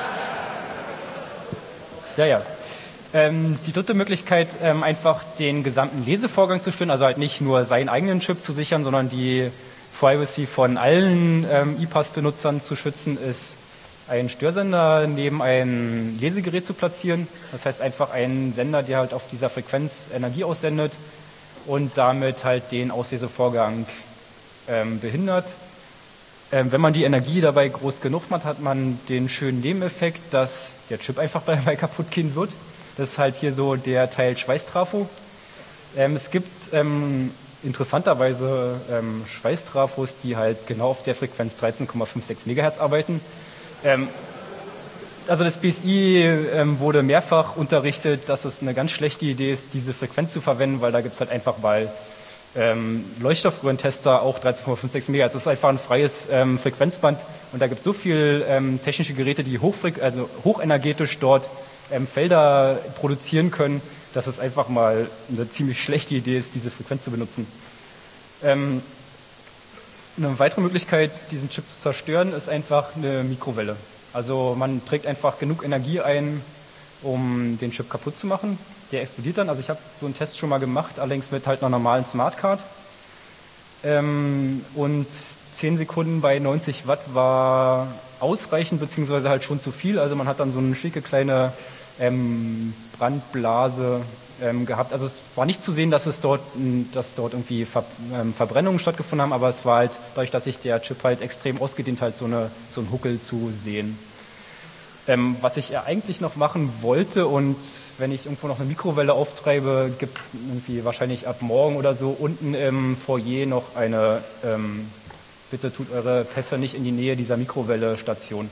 ja, ja. Ähm, die dritte Möglichkeit, ähm, einfach den gesamten Lesevorgang zu stören, also halt nicht nur seinen eigenen Chip zu sichern, sondern die Privacy von allen ähm, E Pass-Benutzern zu schützen, ist einen Störsender neben ein Lesegerät zu platzieren. Das heißt einfach einen Sender, der halt auf dieser Frequenz Energie aussendet und damit halt den Auslesevorgang ähm, behindert. Wenn man die Energie dabei groß genug hat, hat man den schönen Nebeneffekt, dass der Chip einfach dabei kaputt gehen wird. Das ist halt hier so der Teil Schweißtrafo. Ähm, es gibt ähm, interessanterweise ähm, Schweißtrafos, die halt genau auf der Frequenz dreizehn Komma sechsundfünfzig Megahertz arbeiten. Ähm, also das B S I ähm, wurde mehrfach unterrichtet, dass es eine ganz schlechte Idee ist, diese Frequenz zu verwenden, weil da gibt es halt einfach mal Ähm, Leuchtstoffröhrentester auch dreizehn Komma sechsundfünfzig Megahertz. Das ist einfach ein freies ähm, Frequenzband und da gibt es so viele ähm, technische Geräte, die hochfre- also hochenergetisch dort ähm, Felder produzieren können, dass es einfach mal eine ziemlich schlechte Idee ist, diese Frequenz zu benutzen. Ähm, eine weitere Möglichkeit, diesen Chip zu zerstören, ist einfach eine Mikrowelle. Also man trägt einfach genug Energie ein, um den Chip kaputt zu machen. Der explodiert dann, also ich habe so einen Test schon mal gemacht, allerdings mit halt einer normalen Smartcard. Ähm, und zehn Sekunden bei neunzig Watt war ausreichend, beziehungsweise halt schon zu viel. Also man hat dann so eine schicke kleine ähm, Brandblase ähm, gehabt. Also es war nicht zu sehen, dass es dort, dass dort irgendwie Ver, ähm, Verbrennungen stattgefunden haben, aber es war halt, dadurch, dass sich der Chip halt extrem ausgedehnt hat, so, eine, so ein Huckel zu sehen. Ähm, was ich ja eigentlich noch machen wollte und wenn ich irgendwo noch eine Mikrowelle auftreibe, gibt es irgendwie wahrscheinlich ab morgen oder so unten im Foyer noch eine ähm, bitte tut eure Pässe nicht in die Nähe dieser Mikrowelle-Station.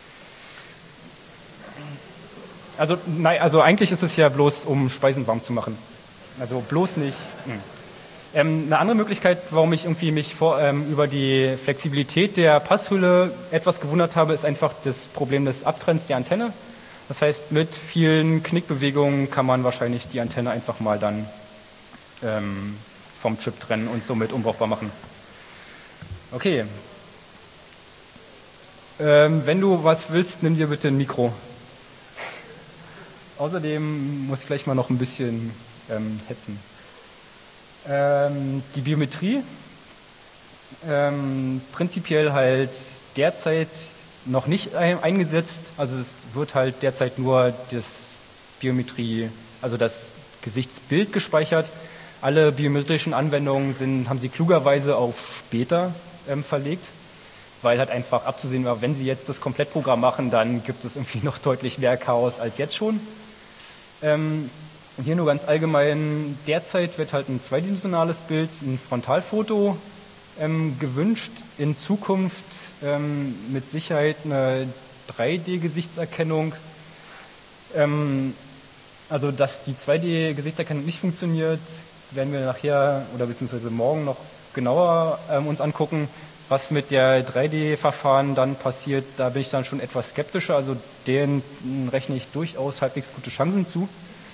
Also, nein, also eigentlich ist es ja bloß, um Speisen warm zu machen. Also bloß nicht. Ähm, eine andere Möglichkeit, warum ich irgendwie mich vor, ähm, über die Flexibilität der Passhülle etwas gewundert habe, ist einfach das Problem des Abtrennens der Antenne. Das heißt, mit vielen Knickbewegungen kann man wahrscheinlich die Antenne einfach mal dann ähm, vom Chip trennen und somit unbrauchbar machen. Okay. Ähm, wenn du was willst, nimm dir bitte ein Mikro. Außerdem muss ich gleich mal noch ein bisschen ähm, hetzen. Ähm, die Biometrie, ähm, prinzipiell halt derzeit noch nicht ein, eingesetzt. Also es wird halt derzeit nur das Biometrie, also das Gesichtsbild gespeichert. Alle biometrischen Anwendungen sind, haben sie klugerweise auf später ähm, verlegt, weil halt einfach abzusehen war, wenn sie jetzt das Komplettprogramm machen, dann gibt es irgendwie noch deutlich mehr Chaos als jetzt schon. Ähm, und hier nur ganz allgemein, derzeit wird halt ein zweidimensionales Bild, ein Frontalfoto ähm, gewünscht. In Zukunft ähm, mit Sicherheit eine drei D-Gesichtserkennung. Ähm, also, dass die zwei D-Gesichtserkennung nicht funktioniert, werden wir nachher oder beziehungsweise morgen noch genauer ähm, uns angucken. Was mit der drei D-Verfahren dann passiert, da bin ich dann schon etwas skeptischer. Also denen rechne ich durchaus halbwegs gute Chancen zu.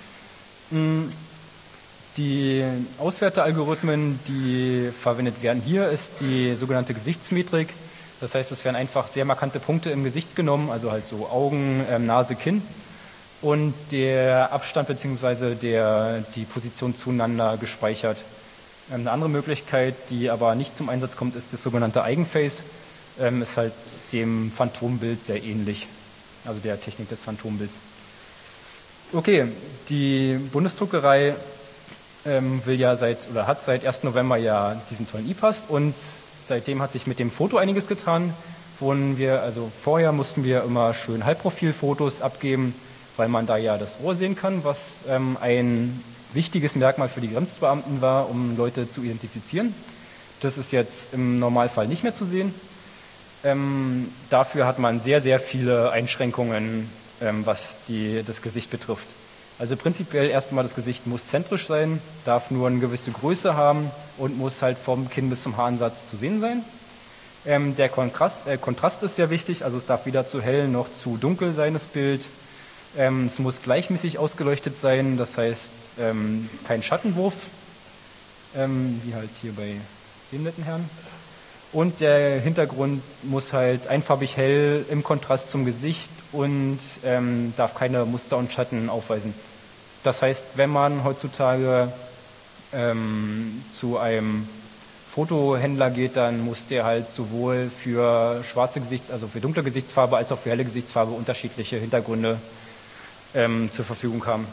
Die Auswertealgorithmen, die verwendet werden hier, ist die sogenannte Gesichtsmetrik. Das heißt, es werden einfach sehr markante Punkte im Gesicht genommen, also halt so Augen, ähm, Nase, Kinn. Und der Abstand bzw. der, die Position zueinander gespeichert. Eine andere Möglichkeit, die aber nicht zum Einsatz kommt, ist das sogenannte Eigenface. Ähm, ist halt dem Phantombild sehr ähnlich, also der Technik des Phantombilds. Okay, die Bundesdruckerei ähm, will ja seit oder hat seit ersten November ja diesen tollen E-Pass und seitdem hat sich mit dem Foto einiges getan. Wurden wir, also vorher mussten wir immer schön Halbprofilfotos abgeben, weil man da ja das Ohr sehen kann, was ähm, ein wichtiges Merkmal für die Grenzbeamten war, um Leute zu identifizieren. Das ist jetzt im Normalfall nicht mehr zu sehen. Ähm, dafür hat man sehr, sehr viele Einschränkungen, ähm, was die, das Gesicht betrifft. Also prinzipiell erstmal, das Gesicht muss zentrisch sein, darf nur eine gewisse Größe haben und muss halt vom Kinn bis zum Haaransatz zu sehen sein. Ähm, der Kontrast, äh, Kontrast ist sehr wichtig, also es darf weder zu hell noch zu dunkel sein, das Bild. Ähm, es muss gleichmäßig ausgeleuchtet sein, das heißt ähm, kein Schattenwurf, ähm, wie halt hier bei den netten Herren. Und der Hintergrund muss halt einfarbig hell im Kontrast zum Gesicht und ähm, darf keine Muster und Schatten aufweisen. Das heißt, wenn man heutzutage ähm, zu einem Fotohändler geht, dann muss der halt sowohl für schwarze Gesichts-, also für dunkle Gesichtsfarbe als auch für helle Gesichtsfarbe unterschiedliche Hintergründe ähm, zur Verfügung haben.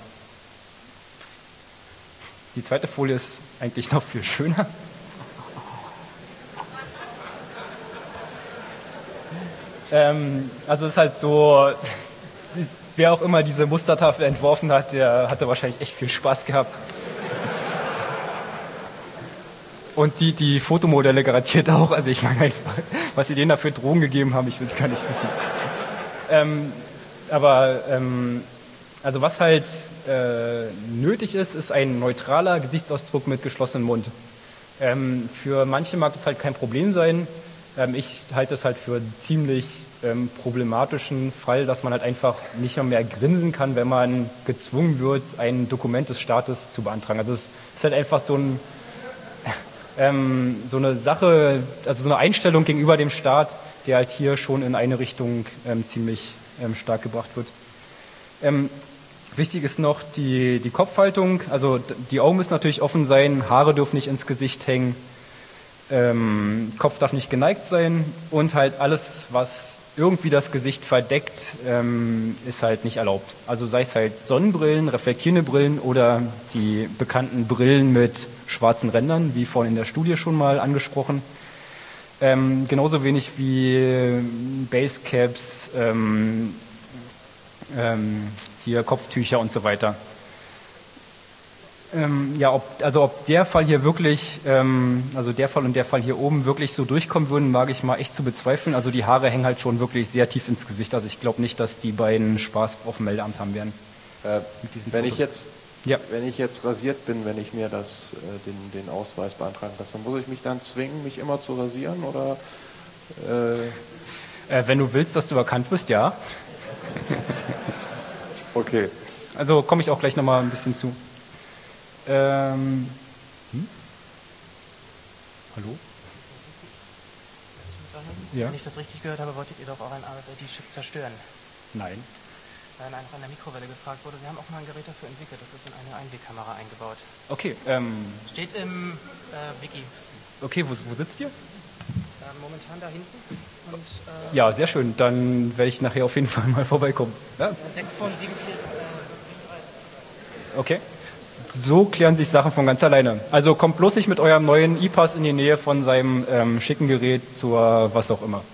Die zweite Folie ist eigentlich noch viel schöner. ähm, also es ist halt so, wer auch immer diese Mustertafel entworfen hat, der hatte wahrscheinlich echt viel Spaß gehabt. Und die, die Fotomodelle garantiert auch. Also ich meine einfach, was sie denen dafür Drogen gegeben haben, ich will es gar nicht wissen. Ähm, aber ähm, also was halt äh, nötig ist, ist ein neutraler Gesichtsausdruck mit geschlossenem Mund. Ähm, für manche mag das halt kein Problem sein. Ähm, ich halte es halt für einen ziemlich ähm, problematischen Fall, dass man halt einfach nicht mehr, mehr grinsen kann, wenn man gezwungen wird, ein Dokument des Staates zu beantragen. Also es ist halt einfach so ein Ähm, so eine Sache, also so eine Einstellung gegenüber dem Staat, der halt hier schon in eine Richtung ähm, ziemlich ähm, stark gebracht wird. Ähm, wichtig ist noch die, die Kopfhaltung, also die Augen müssen natürlich offen sein, Haare dürfen nicht ins Gesicht hängen, ähm, Kopf darf nicht geneigt sein und halt alles, was irgendwie das Gesicht verdeckt, ähm, ist halt nicht erlaubt. Also sei es halt Sonnenbrillen, reflektierende Brillen oder die bekannten Brillen mit schwarzen Rändern, wie vorhin in der Studie schon mal angesprochen. Ähm, genauso wenig wie Basecaps, ähm, ähm, hier Kopftücher und so weiter. Ähm, ja, ob, also ob der Fall hier wirklich, ähm, also der Fall und der Fall hier oben wirklich so durchkommen würden, mag ich mal echt zu bezweifeln. Also die Haare hängen halt schon wirklich sehr tief ins Gesicht. Also ich glaube nicht, dass die beiden Spaß auf dem Meldeamt haben werden. Äh, wenn ich jetzt, ja. wenn ich jetzt rasiert bin, wenn ich mir das, äh, den, den Ausweis beantragen lasse, dann muss ich mich dann zwingen, mich immer zu rasieren oder? Äh äh, wenn du willst, dass du erkannt wirst, ja. Okay. Also komme ich auch gleich nochmal ein bisschen zu. Ähm, hm? Hallo? Ja. Wenn ich das richtig gehört habe, wolltet ihr doch auch ein R F I D-Chip zerstören? Nein. Weil nach einer Mikrowelle gefragt wurde. Wir haben auch mal ein Gerät dafür entwickelt, das ist in eine Einwegkamera eingebaut. Okay. Ähm, Steht im äh, Wiki. Okay, wo, wo sitzt ihr? Äh, momentan da hinten. Und, äh, ja, sehr schön. Dann werde ich nachher auf jeden Fall mal vorbeikommen. Ja? Deck von sieben vier drei. Okay. So klären sich Sachen von ganz alleine. Also kommt bloß nicht mit eurem neuen E-Pass in die Nähe von seinem ähm, schicken Gerät zur was auch immer.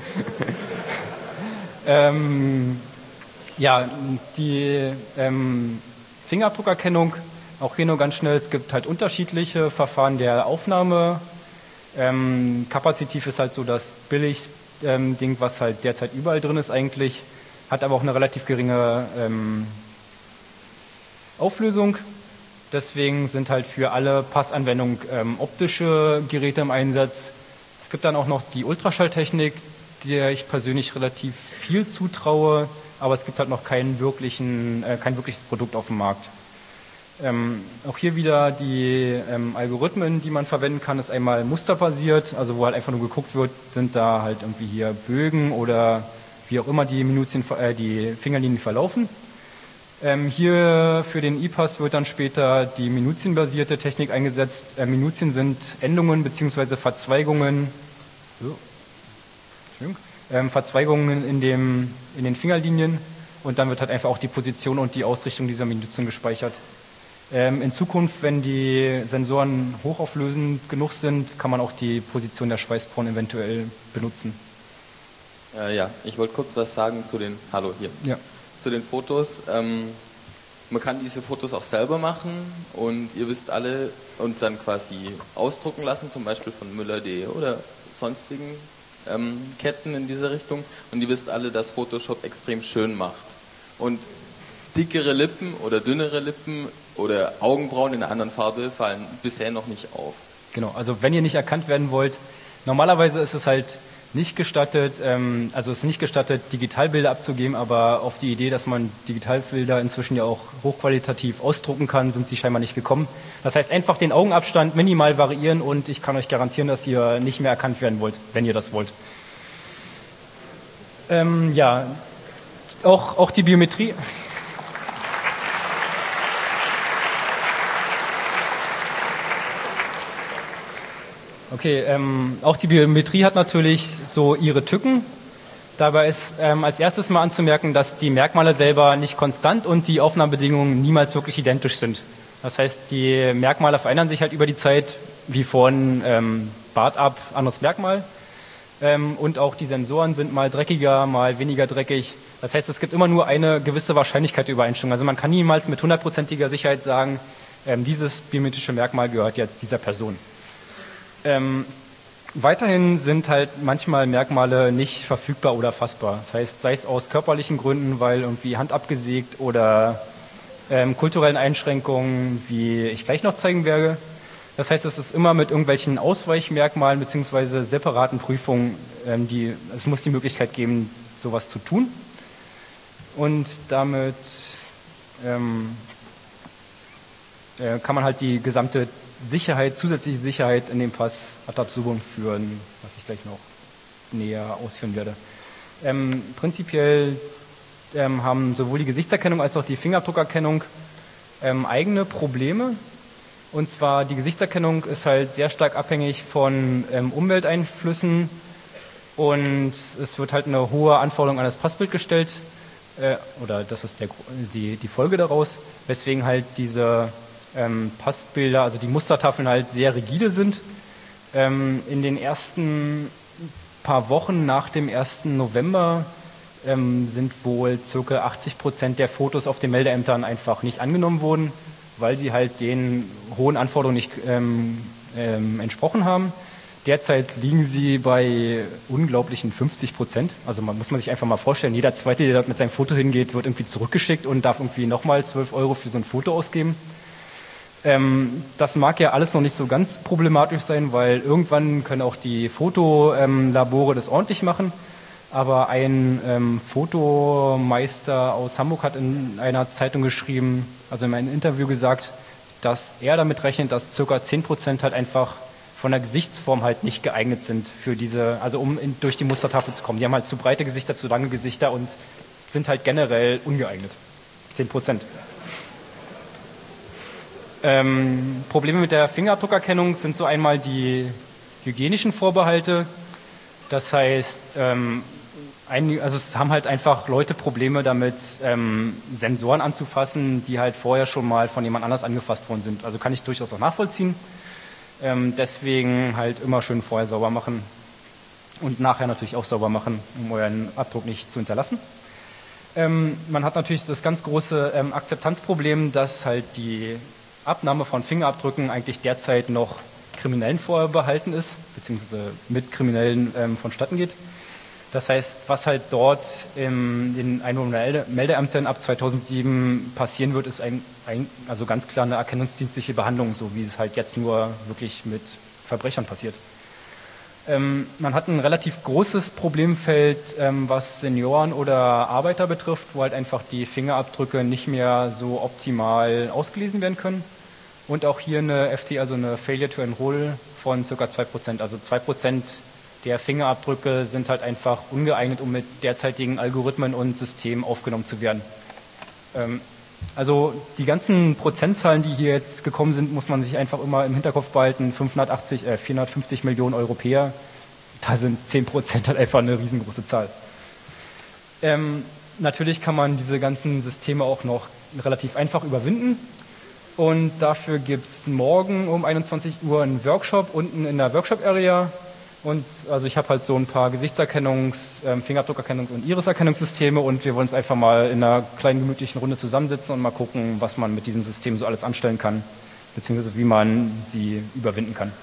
ähm, ja, die ähm, Fingerabdruckerkennung, auch hier nur ganz schnell, es gibt halt unterschiedliche Verfahren der Aufnahme. Ähm, kapazitiv ist halt so das billig ähm, Ding, was halt derzeit überall drin ist eigentlich, hat aber auch eine relativ geringe ähm, Auflösung. Deswegen sind halt für alle Passanwendungen ähm, optische Geräte im Einsatz. Es gibt dann auch noch die Ultraschalltechnik, der ich persönlich relativ viel zutraue, aber es gibt halt noch keinen wirklichen, äh, kein wirkliches Produkt auf dem Markt. Ähm, auch hier wieder die ähm, Algorithmen, die man verwenden kann, ist einmal musterbasiert, also wo halt einfach nur geguckt wird, sind da halt irgendwie hier Bögen oder wie auch immer die Minutien, äh, die Fingerlinien verlaufen. Ähm, hier für den E-Pass wird dann später die minutienbasierte Technik eingesetzt. Äh, Minutien sind Endungen bzw. Verzweigungen, so, ähm, Verzweigungen in, dem, in den Fingerlinien und dann wird halt einfach auch die Position und die Ausrichtung dieser Minutien gespeichert. Ähm, in Zukunft, wenn die Sensoren hochauflösend genug sind, kann man auch die Position der Schweißporen eventuell benutzen. Äh, ja, ich wollte kurz was sagen zu den, hallo hier, ja. zu den Fotos. Ähm, man kann diese Fotos auch selber machen und ihr wisst alle und dann quasi ausdrucken lassen, zum Beispiel von Müller punkt de oder sonstigen ähm, Ketten in diese Richtung und ihr wisst alle, dass Photoshop extrem schön macht. Und dickere Lippen oder dünnere Lippen oder Augenbrauen in einer anderen Farbe fallen bisher noch nicht auf. Genau, also wenn ihr nicht erkannt werden wollt, normalerweise ist es halt nicht gestattet, ähm, also es ist nicht gestattet, Digitalbilder abzugeben, aber auf die Idee, dass man Digitalbilder inzwischen ja auch hochqualitativ ausdrucken kann, sind sie scheinbar nicht gekommen. Das heißt, einfach den Augenabstand minimal variieren und ich kann euch garantieren, dass ihr nicht mehr erkannt werden wollt, wenn ihr das wollt. Ähm, ja, auch, auch die Biometrie. Okay, ähm, auch die Biometrie hat natürlich so ihre Tücken. Dabei ist ähm, als erstes mal anzumerken, dass die Merkmale selber nicht konstant und die Aufnahmebedingungen niemals wirklich identisch sind. Das heißt, die Merkmale verändern sich halt über die Zeit, wie vorhin ähm, Bart ab, anderes Merkmal. Ähm, und auch die Sensoren sind mal dreckiger, mal weniger dreckig. Das heißt, es gibt immer nur eine gewisse Wahrscheinlichkeit der Übereinstimmung. Also man kann niemals mit hundertprozentiger Sicherheit sagen, ähm, dieses biometrische Merkmal gehört jetzt dieser Person. Ähm, weiterhin sind halt manchmal Merkmale nicht verfügbar oder fassbar. Das heißt, sei es aus körperlichen Gründen, weil irgendwie Hand abgesägt oder ähm, kulturellen Einschränkungen, wie ich gleich noch zeigen werde. Das heißt, es ist immer mit irgendwelchen Ausweichmerkmalen bzw. separaten Prüfungen, ähm, die, es muss die Möglichkeit geben, sowas zu tun. Und damit ähm, äh, kann man halt die gesamte Sicherheit, zusätzliche Sicherheit in dem Pass ad absurdum führen, was ich gleich noch näher ausführen werde. Ähm, prinzipiell ähm, haben sowohl die Gesichtserkennung als auch die Fingerabdruckerkennung ähm, eigene Probleme. Und zwar die Gesichtserkennung ist halt sehr stark abhängig von ähm, Umwelteinflüssen und es wird halt eine hohe Anforderung an das Passbild gestellt, äh, oder das ist der, die, die Folge daraus, weswegen halt diese Ähm, Passbilder, also die Mustertafeln halt sehr rigide sind. Ähm, in den ersten paar Wochen nach dem ersten November ähm, sind wohl ca. achtzig Prozent der Fotos auf den Meldeämtern einfach nicht angenommen worden, weil sie halt den hohen Anforderungen nicht ähm, ähm, entsprochen haben. Derzeit liegen sie bei unglaublichen fünfzig Prozent. Also man muss man sich einfach mal vorstellen, jeder Zweite, der dort mit seinem Foto hingeht, wird irgendwie zurückgeschickt und darf irgendwie nochmal zwölf Euro für so ein Foto ausgeben. Ähm, das mag ja alles noch nicht so ganz problematisch sein, weil irgendwann können auch die Fotolabore das ordentlich machen. Aber ein ähm, Fotomeister aus Hamburg hat in einer Zeitung geschrieben, also in einem Interview gesagt, dass er damit rechnet, dass ca. zehn Prozent halt einfach von der Gesichtsform halt nicht geeignet sind für diese, also um in, durch die Mustertafel zu kommen. Die haben halt zu breite Gesichter, zu lange Gesichter und sind halt generell ungeeignet. zehn Prozent. Ähm, Probleme mit der Fingerabdruckerkennung sind so einmal die hygienischen Vorbehalte. Das heißt, ähm, ein, also es haben halt einfach Leute Probleme damit, ähm, Sensoren anzufassen, die halt vorher schon mal von jemand anders angefasst worden sind. Also kann ich durchaus auch nachvollziehen. Ähm, deswegen halt immer schön vorher sauber machen und nachher natürlich auch sauber machen, um euren Abdruck nicht zu hinterlassen. Ähm, man hat natürlich das ganz große ähm, Akzeptanzproblem, dass halt die Abnahme von Fingerabdrücken eigentlich derzeit noch Kriminellen vorbehalten ist, beziehungsweise mit Kriminellen ähm, vonstatten geht. Das heißt, was halt dort im, in Einwohnermeldeämtern ab zweitausendsieben passieren wird, ist ein, ein, also ganz klar eine erkennungsdienstliche Behandlung, so wie es halt jetzt nur wirklich mit Verbrechern passiert. Ähm, man hat ein relativ großes Problemfeld, ähm, was Senioren oder Arbeiter betrifft, wo halt einfach die Fingerabdrücke nicht mehr so optimal ausgelesen werden können. Und auch hier eine F T, also eine Failure to Enroll von ca. zwei Prozent. Also zwei Prozent der Fingerabdrücke sind halt einfach ungeeignet, um mit derzeitigen Algorithmen und Systemen aufgenommen zu werden. Ähm, also die ganzen Prozentzahlen, die hier jetzt gekommen sind, muss man sich einfach immer im Hinterkopf behalten. fünfhundertachtzig, äh, vierhundertfünfzig Millionen Europäer, da sind zehn Prozent halt einfach eine riesengroße Zahl. Ähm, natürlich kann man diese ganzen Systeme auch noch relativ einfach überwinden. Und dafür gibt es morgen um einundzwanzig Uhr einen Workshop unten in der Workshop-Area. Und also ich habe halt so ein paar Gesichtserkennungs-, ähm, Fingerabdruckerkennungs- und Iriserkennungssysteme und wir wollen uns einfach mal in einer kleinen gemütlichen Runde zusammensetzen und mal gucken, was man mit diesem System so alles anstellen kann, beziehungsweise wie man sie überwinden kann.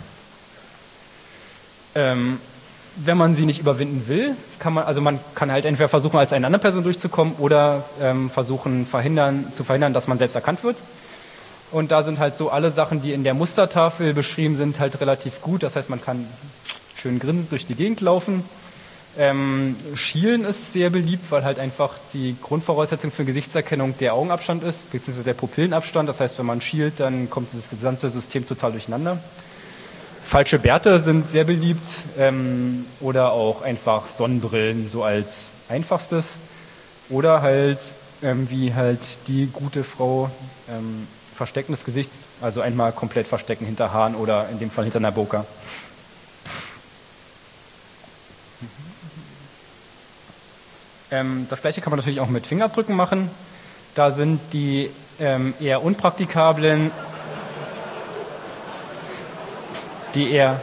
Ähm, wenn man sie nicht überwinden will, kann man, also man kann halt entweder versuchen, als eine andere Person durchzukommen oder ähm, versuchen, verhindern, zu verhindern, dass man selbst erkannt wird. Und da sind halt so alle Sachen, die in der Mustertafel beschrieben sind, halt relativ gut. Das heißt, man kann schön grinsend durch die Gegend laufen. Ähm, Schielen ist sehr beliebt, weil halt einfach die Grundvoraussetzung für Gesichtserkennung der Augenabstand ist, beziehungsweise der Pupillenabstand. Das heißt, wenn man schielt, dann kommt das gesamte System total durcheinander. Falsche Bärte sind sehr beliebt ähm, oder auch einfach Sonnenbrillen so als einfachstes. Oder halt, ähm, wie halt die gute Frau, ähm, Verstecken des Gesichts, also einmal komplett verstecken hinter Haaren oder in dem Fall hinter einer Burka. Ähm, das gleiche kann man natürlich auch mit Fingerabdrücken machen. Da sind die ähm, eher unpraktikablen, die eher,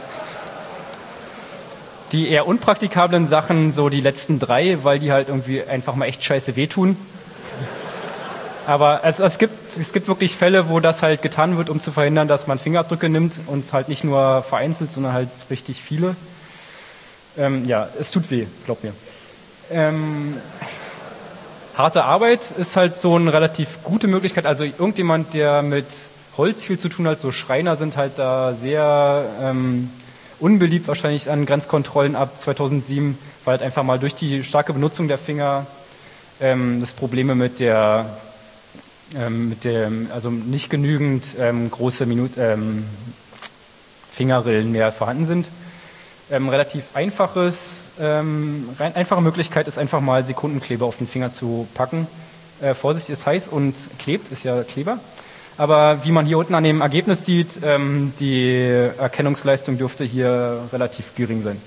die eher unpraktikablen Sachen, so die letzten drei, weil die halt irgendwie einfach mal echt scheiße wehtun. Aber es, es, gibt, es gibt wirklich Fälle, wo das halt getan wird, um zu verhindern, dass man Fingerabdrücke nimmt und halt nicht nur vereinzelt, sondern halt richtig viele. Ähm, ja, es tut weh, glaub mir. Ähm, harte Arbeit ist halt so eine relativ gute Möglichkeit. Also irgendjemand, der mit Holz viel zu tun hat, so Schreiner sind halt da sehr ähm, unbeliebt wahrscheinlich an Grenzkontrollen ab zweitausendsieben, weil halt einfach mal durch die starke Benutzung der Finger ähm, das Probleme mit der ähm, mit dem, also nicht genügend ähm, große Minut, ähm, Fingerrillen mehr vorhanden sind. Ähm, relativ einfaches Ähm, rein einfache Möglichkeit ist einfach mal Sekundenkleber auf den Finger zu packen. Äh, Vorsicht, ist heiß und klebt, ist ja Kleber. Aber wie man hier unten an dem Ergebnis sieht, ähm, die Erkennungsleistung dürfte hier relativ gering sein.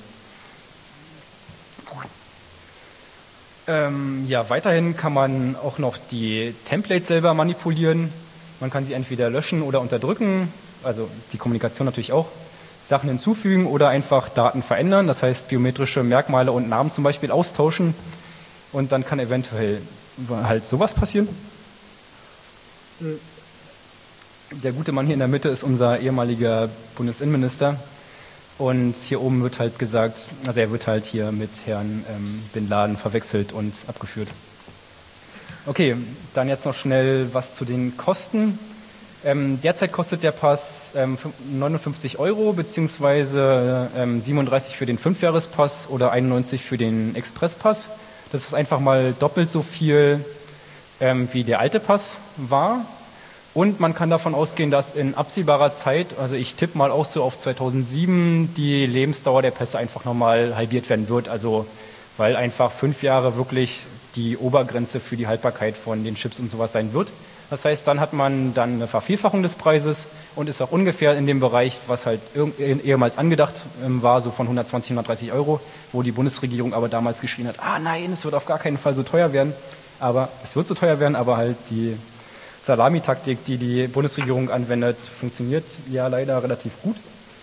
Ähm, ja, weiterhin kann man auch noch die Templates selber manipulieren. Man kann sie entweder löschen oder unterdrücken, also die Kommunikation natürlich auch. Sachen hinzufügen oder einfach Daten verändern, das heißt biometrische Merkmale und Namen zum Beispiel austauschen und dann kann eventuell halt sowas passieren. Der gute Mann hier in der Mitte ist unser ehemaliger Bundesinnenminister. Und hier oben wird halt gesagt, also er wird halt hier mit Herrn ähm, Bin Laden verwechselt und abgeführt. Okay, dann jetzt noch schnell was zu den Kosten. Ähm, derzeit kostet der Pass ähm, neunundfünfzig Euro, beziehungsweise ähm, siebenunddreißig für den Fünfjahrespass oder einundneunzig für den Expresspass. Das ist einfach mal doppelt so viel, ähm, wie der alte Pass war. Und man kann davon ausgehen, dass in absehbarer Zeit, also ich tippe mal auch so auf zweitausendsieben, die Lebensdauer der Pässe einfach nochmal halbiert werden wird. Also weil einfach fünf Jahre wirklich die Obergrenze für die Haltbarkeit von den Chips und sowas sein wird. Das heißt, dann hat man dann eine Vervielfachung des Preises und ist auch ungefähr in dem Bereich, was halt ehemals angedacht war, so von hundertzwanzig, hundertdreißig Euro, wo die Bundesregierung aber damals geschrien hat, ah nein, es wird auf gar keinen Fall so teuer werden. Aber es wird so teuer werden, aber halt die Salamitaktik, die die Bundesregierung anwendet, funktioniert ja leider relativ gut.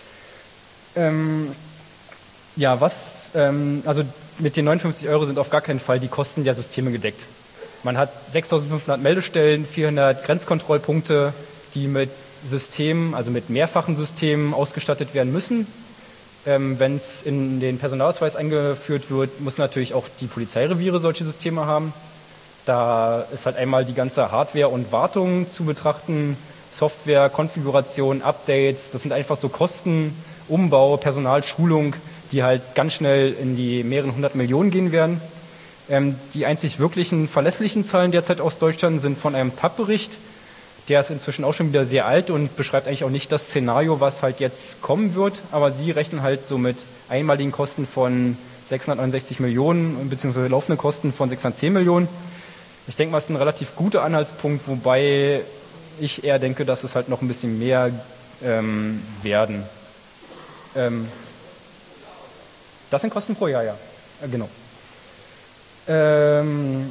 Ähm, ja, was, ähm, also mit den neunundfünfzig Euro sind auf gar keinen Fall die Kosten der Systeme gedeckt. Man hat sechstausendfünfhundert Meldestellen, vierhundert Grenzkontrollpunkte, die mit Systemen, also mit mehrfachen Systemen ausgestattet werden müssen. Ähm, wenn es in den Personalausweis eingeführt wird, muss natürlich auch die Polizeireviere solche Systeme haben. Da ist halt einmal die ganze Hardware und Wartung zu betrachten, Software, Konfiguration, Updates, das sind einfach so Kosten, Umbau, Personalschulung, die halt ganz schnell in die mehreren hundert Millionen gehen werden. Ähm, die einzig wirklichen verlässlichen Zahlen derzeit aus Deutschland sind von einem T A P-Bericht, der ist inzwischen auch schon wieder sehr alt und beschreibt eigentlich auch nicht das Szenario, was halt jetzt kommen wird, aber sie rechnen halt so mit einmaligen Kosten von sechshundertneunundsechzig Millionen beziehungsweise laufende Kosten von sechshundertzehn Millionen. Ich denke mal, es ist ein relativ guter Anhaltspunkt, wobei ich eher denke, dass es halt noch ein bisschen mehr ähm, werden. Ähm, das sind Kosten pro Jahr, ja. Äh, genau. Ähm,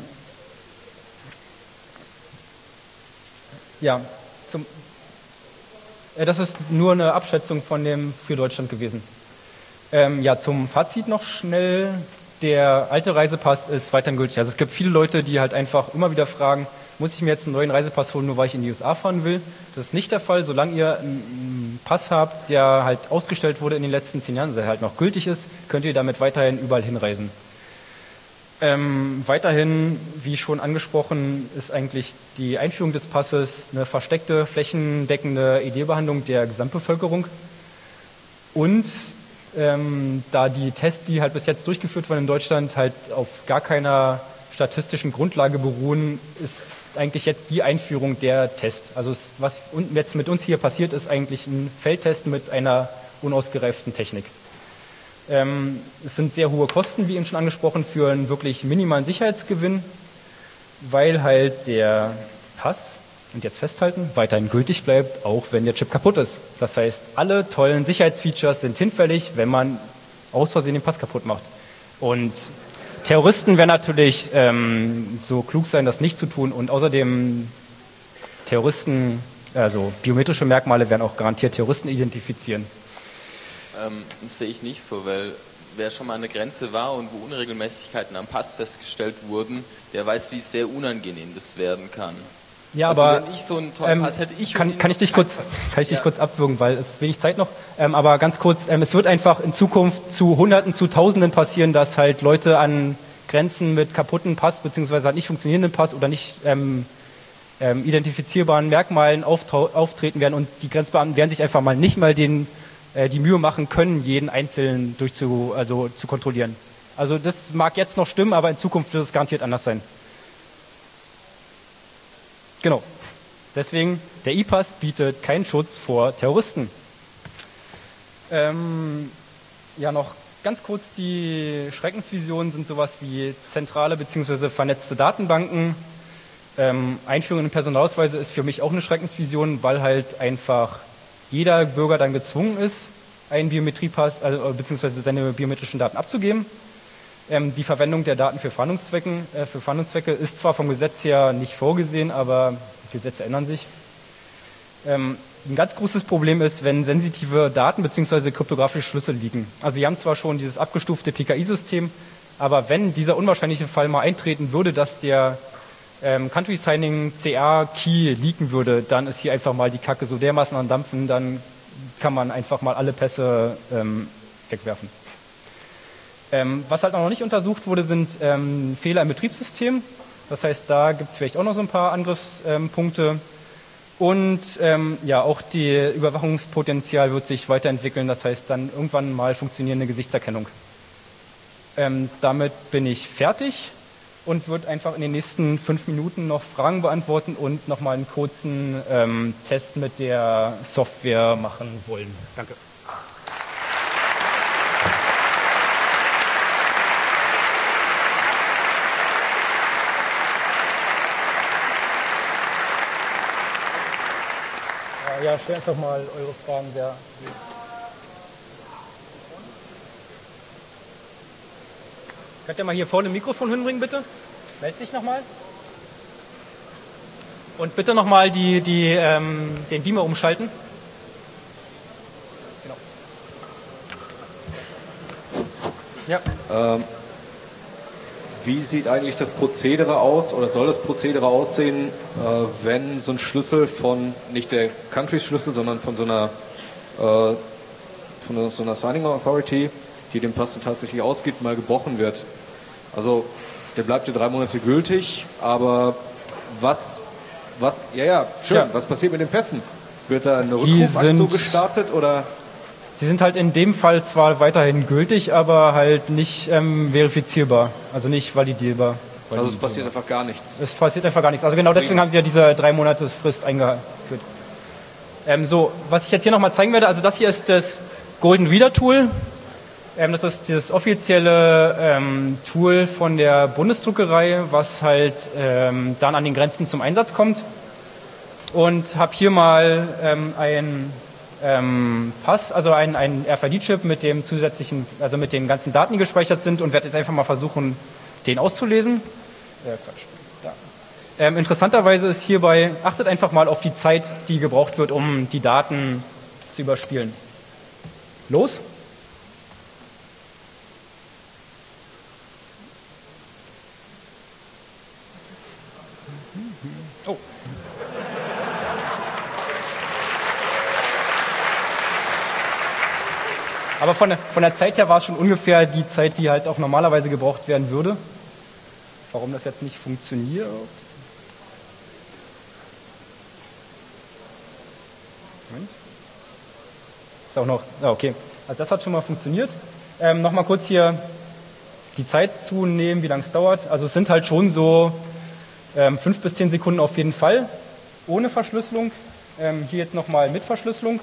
ja, zum, äh, das ist nur eine Abschätzung von dem für Deutschland gewesen. Ähm, ja, zum Fazit noch schnell. Der alte Reisepass ist weiterhin gültig. Also es gibt viele Leute, die halt einfach immer wieder fragen, muss ich mir jetzt einen neuen Reisepass holen, nur weil ich in die U S A fahren will? Das ist nicht der Fall. Solange ihr einen Pass habt, der halt ausgestellt wurde in den letzten zehn Jahren, der halt noch gültig ist, könnt ihr damit weiterhin überall hinreisen. Ähm, weiterhin, wie schon angesprochen, ist eigentlich die Einführung des Passes eine versteckte, flächendeckende E D-Behandlung der Gesamtbevölkerung. Und Ähm, da die Tests, die halt bis jetzt durchgeführt wurden in Deutschland, halt auf gar keiner statistischen Grundlage beruhen, ist eigentlich jetzt die Einführung der Test. Also es, was jetzt mit uns hier passiert, ist eigentlich ein Feldtest mit einer unausgereiften Technik. Ähm, es sind sehr hohe Kosten, wie eben schon angesprochen, für einen wirklich minimalen Sicherheitsgewinn, weil halt der Pass, und jetzt festhalten, weiterhin gültig bleibt, auch wenn der Chip kaputt ist. Das heißt, alle tollen Sicherheitsfeatures sind hinfällig, wenn man aus Versehen den Pass kaputt macht. Und Terroristen werden natürlich ähm, so klug sein, das nicht zu tun. Und außerdem Terroristen, also biometrische Merkmale werden auch garantiert Terroristen identifizieren. Ähm, das sehe ich nicht so, weil wer schon mal an der Grenze war und wo Unregelmäßigkeiten am Pass festgestellt wurden, der weiß, wie sehr unangenehm das werden kann. Ja, also aber wenn ich so einen tollen ähm, Pass hätte, ich kann, kann ich dich kurz, kann ich dich ja. kurz abwürgen, weil es wenig Zeit noch. Ähm, aber ganz kurz, ähm, es wird einfach in Zukunft zu Hunderten, zu Tausenden passieren, dass halt Leute an Grenzen mit kaputten Pass beziehungsweise halt nicht funktionierenden Pass oder nicht ähm, ähm, identifizierbaren Merkmalen auftreten werden und die Grenzbeamten werden sich einfach mal nicht mal den äh, die Mühe machen können, jeden einzelnen durchzu, also zu kontrollieren. Also das mag jetzt noch stimmen, aber in Zukunft wird es garantiert anders sein. Genau. Deswegen, der E-Pass bietet keinen Schutz vor Terroristen. Ähm, ja, noch ganz kurz, die Schreckensvisionen sind sowas wie zentrale bzw. vernetzte Datenbanken. Ähm, Einführung in Personalausweise ist für mich auch eine Schreckensvision, weil halt einfach jeder Bürger dann gezwungen ist, einen Biometriepass, also, beziehungsweise seine biometrischen Daten abzugeben. Ähm, die Verwendung der Daten für Fahndungszwecken, äh, für Fahndungszwecke ist zwar vom Gesetz her nicht vorgesehen, aber die Gesetze ändern sich. Ähm, ein ganz großes Problem ist, wenn sensitive Daten bzw. kryptografische Schlüssel liegen. Also Sie haben zwar schon dieses abgestufte P K I-System, aber wenn dieser unwahrscheinliche Fall mal eintreten würde, dass der ähm, Country Signing C R Key leaken würde, dann ist hier einfach mal die Kacke so dermaßen am Dampfen, dann kann man einfach mal alle Pässe ähm, wegwerfen. Ähm, was halt noch nicht untersucht wurde, sind ähm, Fehler im Betriebssystem. Das heißt, da gibt es vielleicht auch noch so ein paar Angriffspunkte. Ähm, Und ähm, ja, auch die Überwachungspotenzial wird sich weiterentwickeln. Das heißt, dann irgendwann mal funktionierende Gesichtserkennung. Ähm, damit bin ich fertig und würde einfach in den nächsten fünf Minuten noch Fragen beantworten und nochmal einen kurzen ähm, Test mit der Software machen wollen. Danke. Ja, stellt einfach mal eure Fragen. Wer Könnt ihr mal hier vorne ein Mikrofon hinbringen, bitte? Meldet sich nochmal. Und bitte nochmal die, die, ähm, den Beamer umschalten. Genau. Ja. Ähm, wie sieht eigentlich das Prozedere aus oder soll das Prozedere aussehen, äh, wenn so ein Schlüssel von, nicht der Country-Schlüssel, sondern von so einer, äh, von so einer Signing Authority, die dem Pass tatsächlich ausgibt, mal gebrochen wird? Also der bleibt ja drei Monate gültig, aber was, was, ja ja, schön, ja. Was passiert mit den Pässen? Wird da eine Rückrufaktion gestartet oder? Sie sind halt in dem Fall zwar weiterhin gültig, aber halt nicht ähm, verifizierbar, also nicht validierbar. Also es passiert einfach gar nichts? Es passiert einfach gar nichts. Also genau deswegen haben Sie ja diese drei Monate Frist eingeführt. Ähm, so, was ich jetzt hier nochmal zeigen werde, also das hier ist das Golden Reader Tool. Ähm, das ist das offizielle ähm, Tool von der Bundesdruckerei, was halt ähm, dann an den Grenzen zum Einsatz kommt. Und habe hier mal ähm, ein Ähm, Pass, also ein, ein R F I D-Chip mit dem zusätzlichen, also mit den ganzen Daten, die gespeichert sind, und werde jetzt einfach mal versuchen, den auszulesen. Äh, Quatsch. Da. Ähm, interessanterweise ist hierbei, achtet einfach mal auf die Zeit, die gebraucht wird, um die Daten zu überspielen. Los! Oh. Aber von der, von der Zeit her war es schon ungefähr die Zeit, die halt auch normalerweise gebraucht werden würde. Warum das jetzt nicht funktioniert? Moment. Ist auch noch, ah, okay. Also das hat schon mal funktioniert. Ähm, Nochmal kurz hier die Zeit zu nehmen, wie lange es dauert. Also es sind halt schon so ähm, fünf bis zehn Sekunden auf jeden Fall ohne Verschlüsselung. Ähm, hier jetzt nochmal mit Verschlüsselung.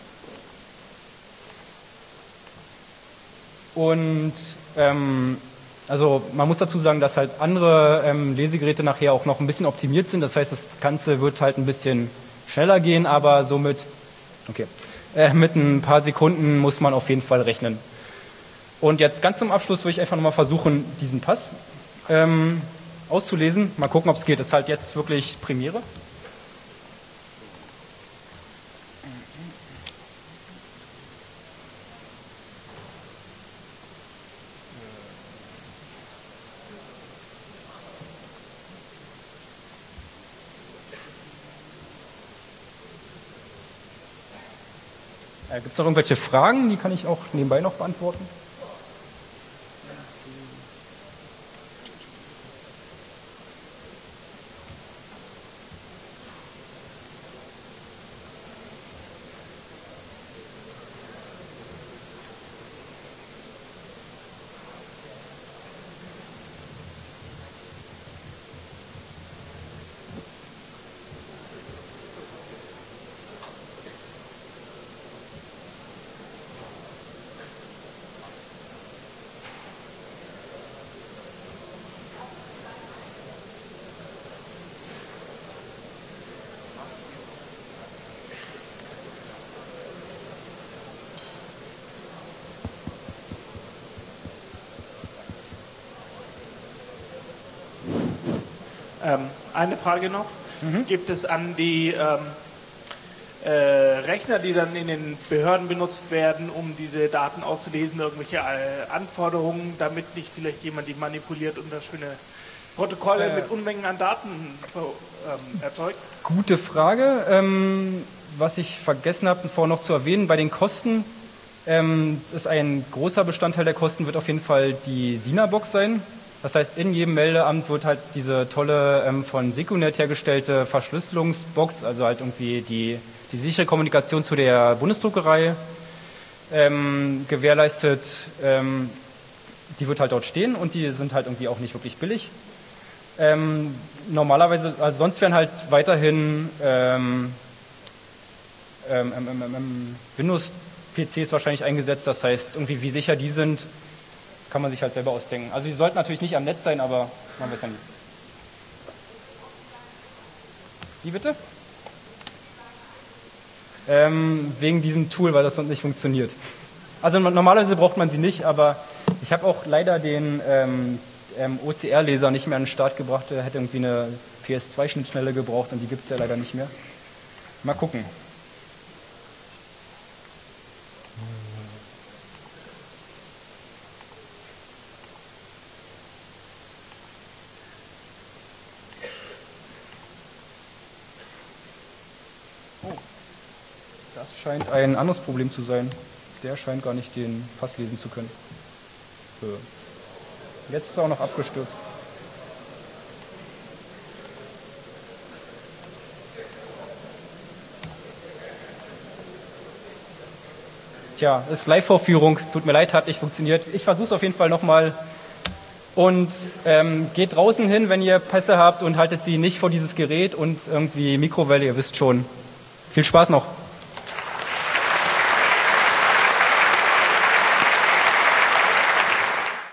Und ähm, also man muss dazu sagen, dass halt andere ähm, Lesegeräte nachher auch noch ein bisschen optimiert sind. Das heißt, das Ganze wird halt ein bisschen schneller gehen, aber somit, okay, äh, mit ein paar Sekunden muss man auf jeden Fall rechnen. Und jetzt ganz zum Abschluss würde ich einfach nochmal versuchen, diesen Pass ähm, auszulesen. Mal gucken, ob es geht. Das ist halt jetzt wirklich Premiere. Äh, Gibt es noch irgendwelche Fragen? Die kann ich auch nebenbei noch beantworten. Ähm, eine Frage noch. Mhm. Gibt es an die ähm, äh, Rechner, die dann in den Behörden benutzt werden, um diese Daten auszulesen, irgendwelche äh, Anforderungen, damit nicht vielleicht jemand die manipuliert und da schöne Protokolle äh, mit Unmengen an Daten ähm, erzeugt? Gute Frage. Ähm, was ich vergessen habe, vorher noch zu erwähnen, bei den Kosten, ähm, ist ein großer Bestandteil der Kosten wird auf jeden Fall die SINA-Box sein. Das heißt, in jedem Meldeamt wird halt diese tolle ähm, von Secunet hergestellte Verschlüsselungsbox, also halt irgendwie die, die sichere Kommunikation zu der Bundesdruckerei ähm, gewährleistet. Ähm, die wird halt dort stehen und die sind halt irgendwie auch nicht wirklich billig. Ähm, normalerweise, also sonst wären halt weiterhin ähm, ähm, ähm, ähm, Windows-P Cs wahrscheinlich eingesetzt. Das heißt, irgendwie wie sicher die sind, kann man sich halt selber ausdenken. Also die sollten natürlich nicht am Netz sein, aber man weiß ja nie. Wie bitte? Ähm, wegen diesem Tool, weil das sonst nicht funktioniert. Also normalerweise braucht man sie nicht, aber ich habe auch leider den ähm, ähm, O C R-Leser nicht mehr an den Start gebracht. Der hätte irgendwie eine P S zwei Schnittstelle gebraucht und die gibt es ja leider nicht mehr. Mal gucken. Das scheint ein anderes Problem zu sein. Der scheint gar nicht den Pass lesen zu können. Jetzt ist er auch noch abgestürzt. Tja, ist Live-Vorführung. Tut mir leid, hat nicht funktioniert. Ich versuche es auf jeden Fall nochmal. Und ähm, geht draußen hin, wenn ihr Pässe habt und haltet sie nicht vor dieses Gerät und irgendwie Mikrowelle, ihr wisst schon. Viel Spaß noch.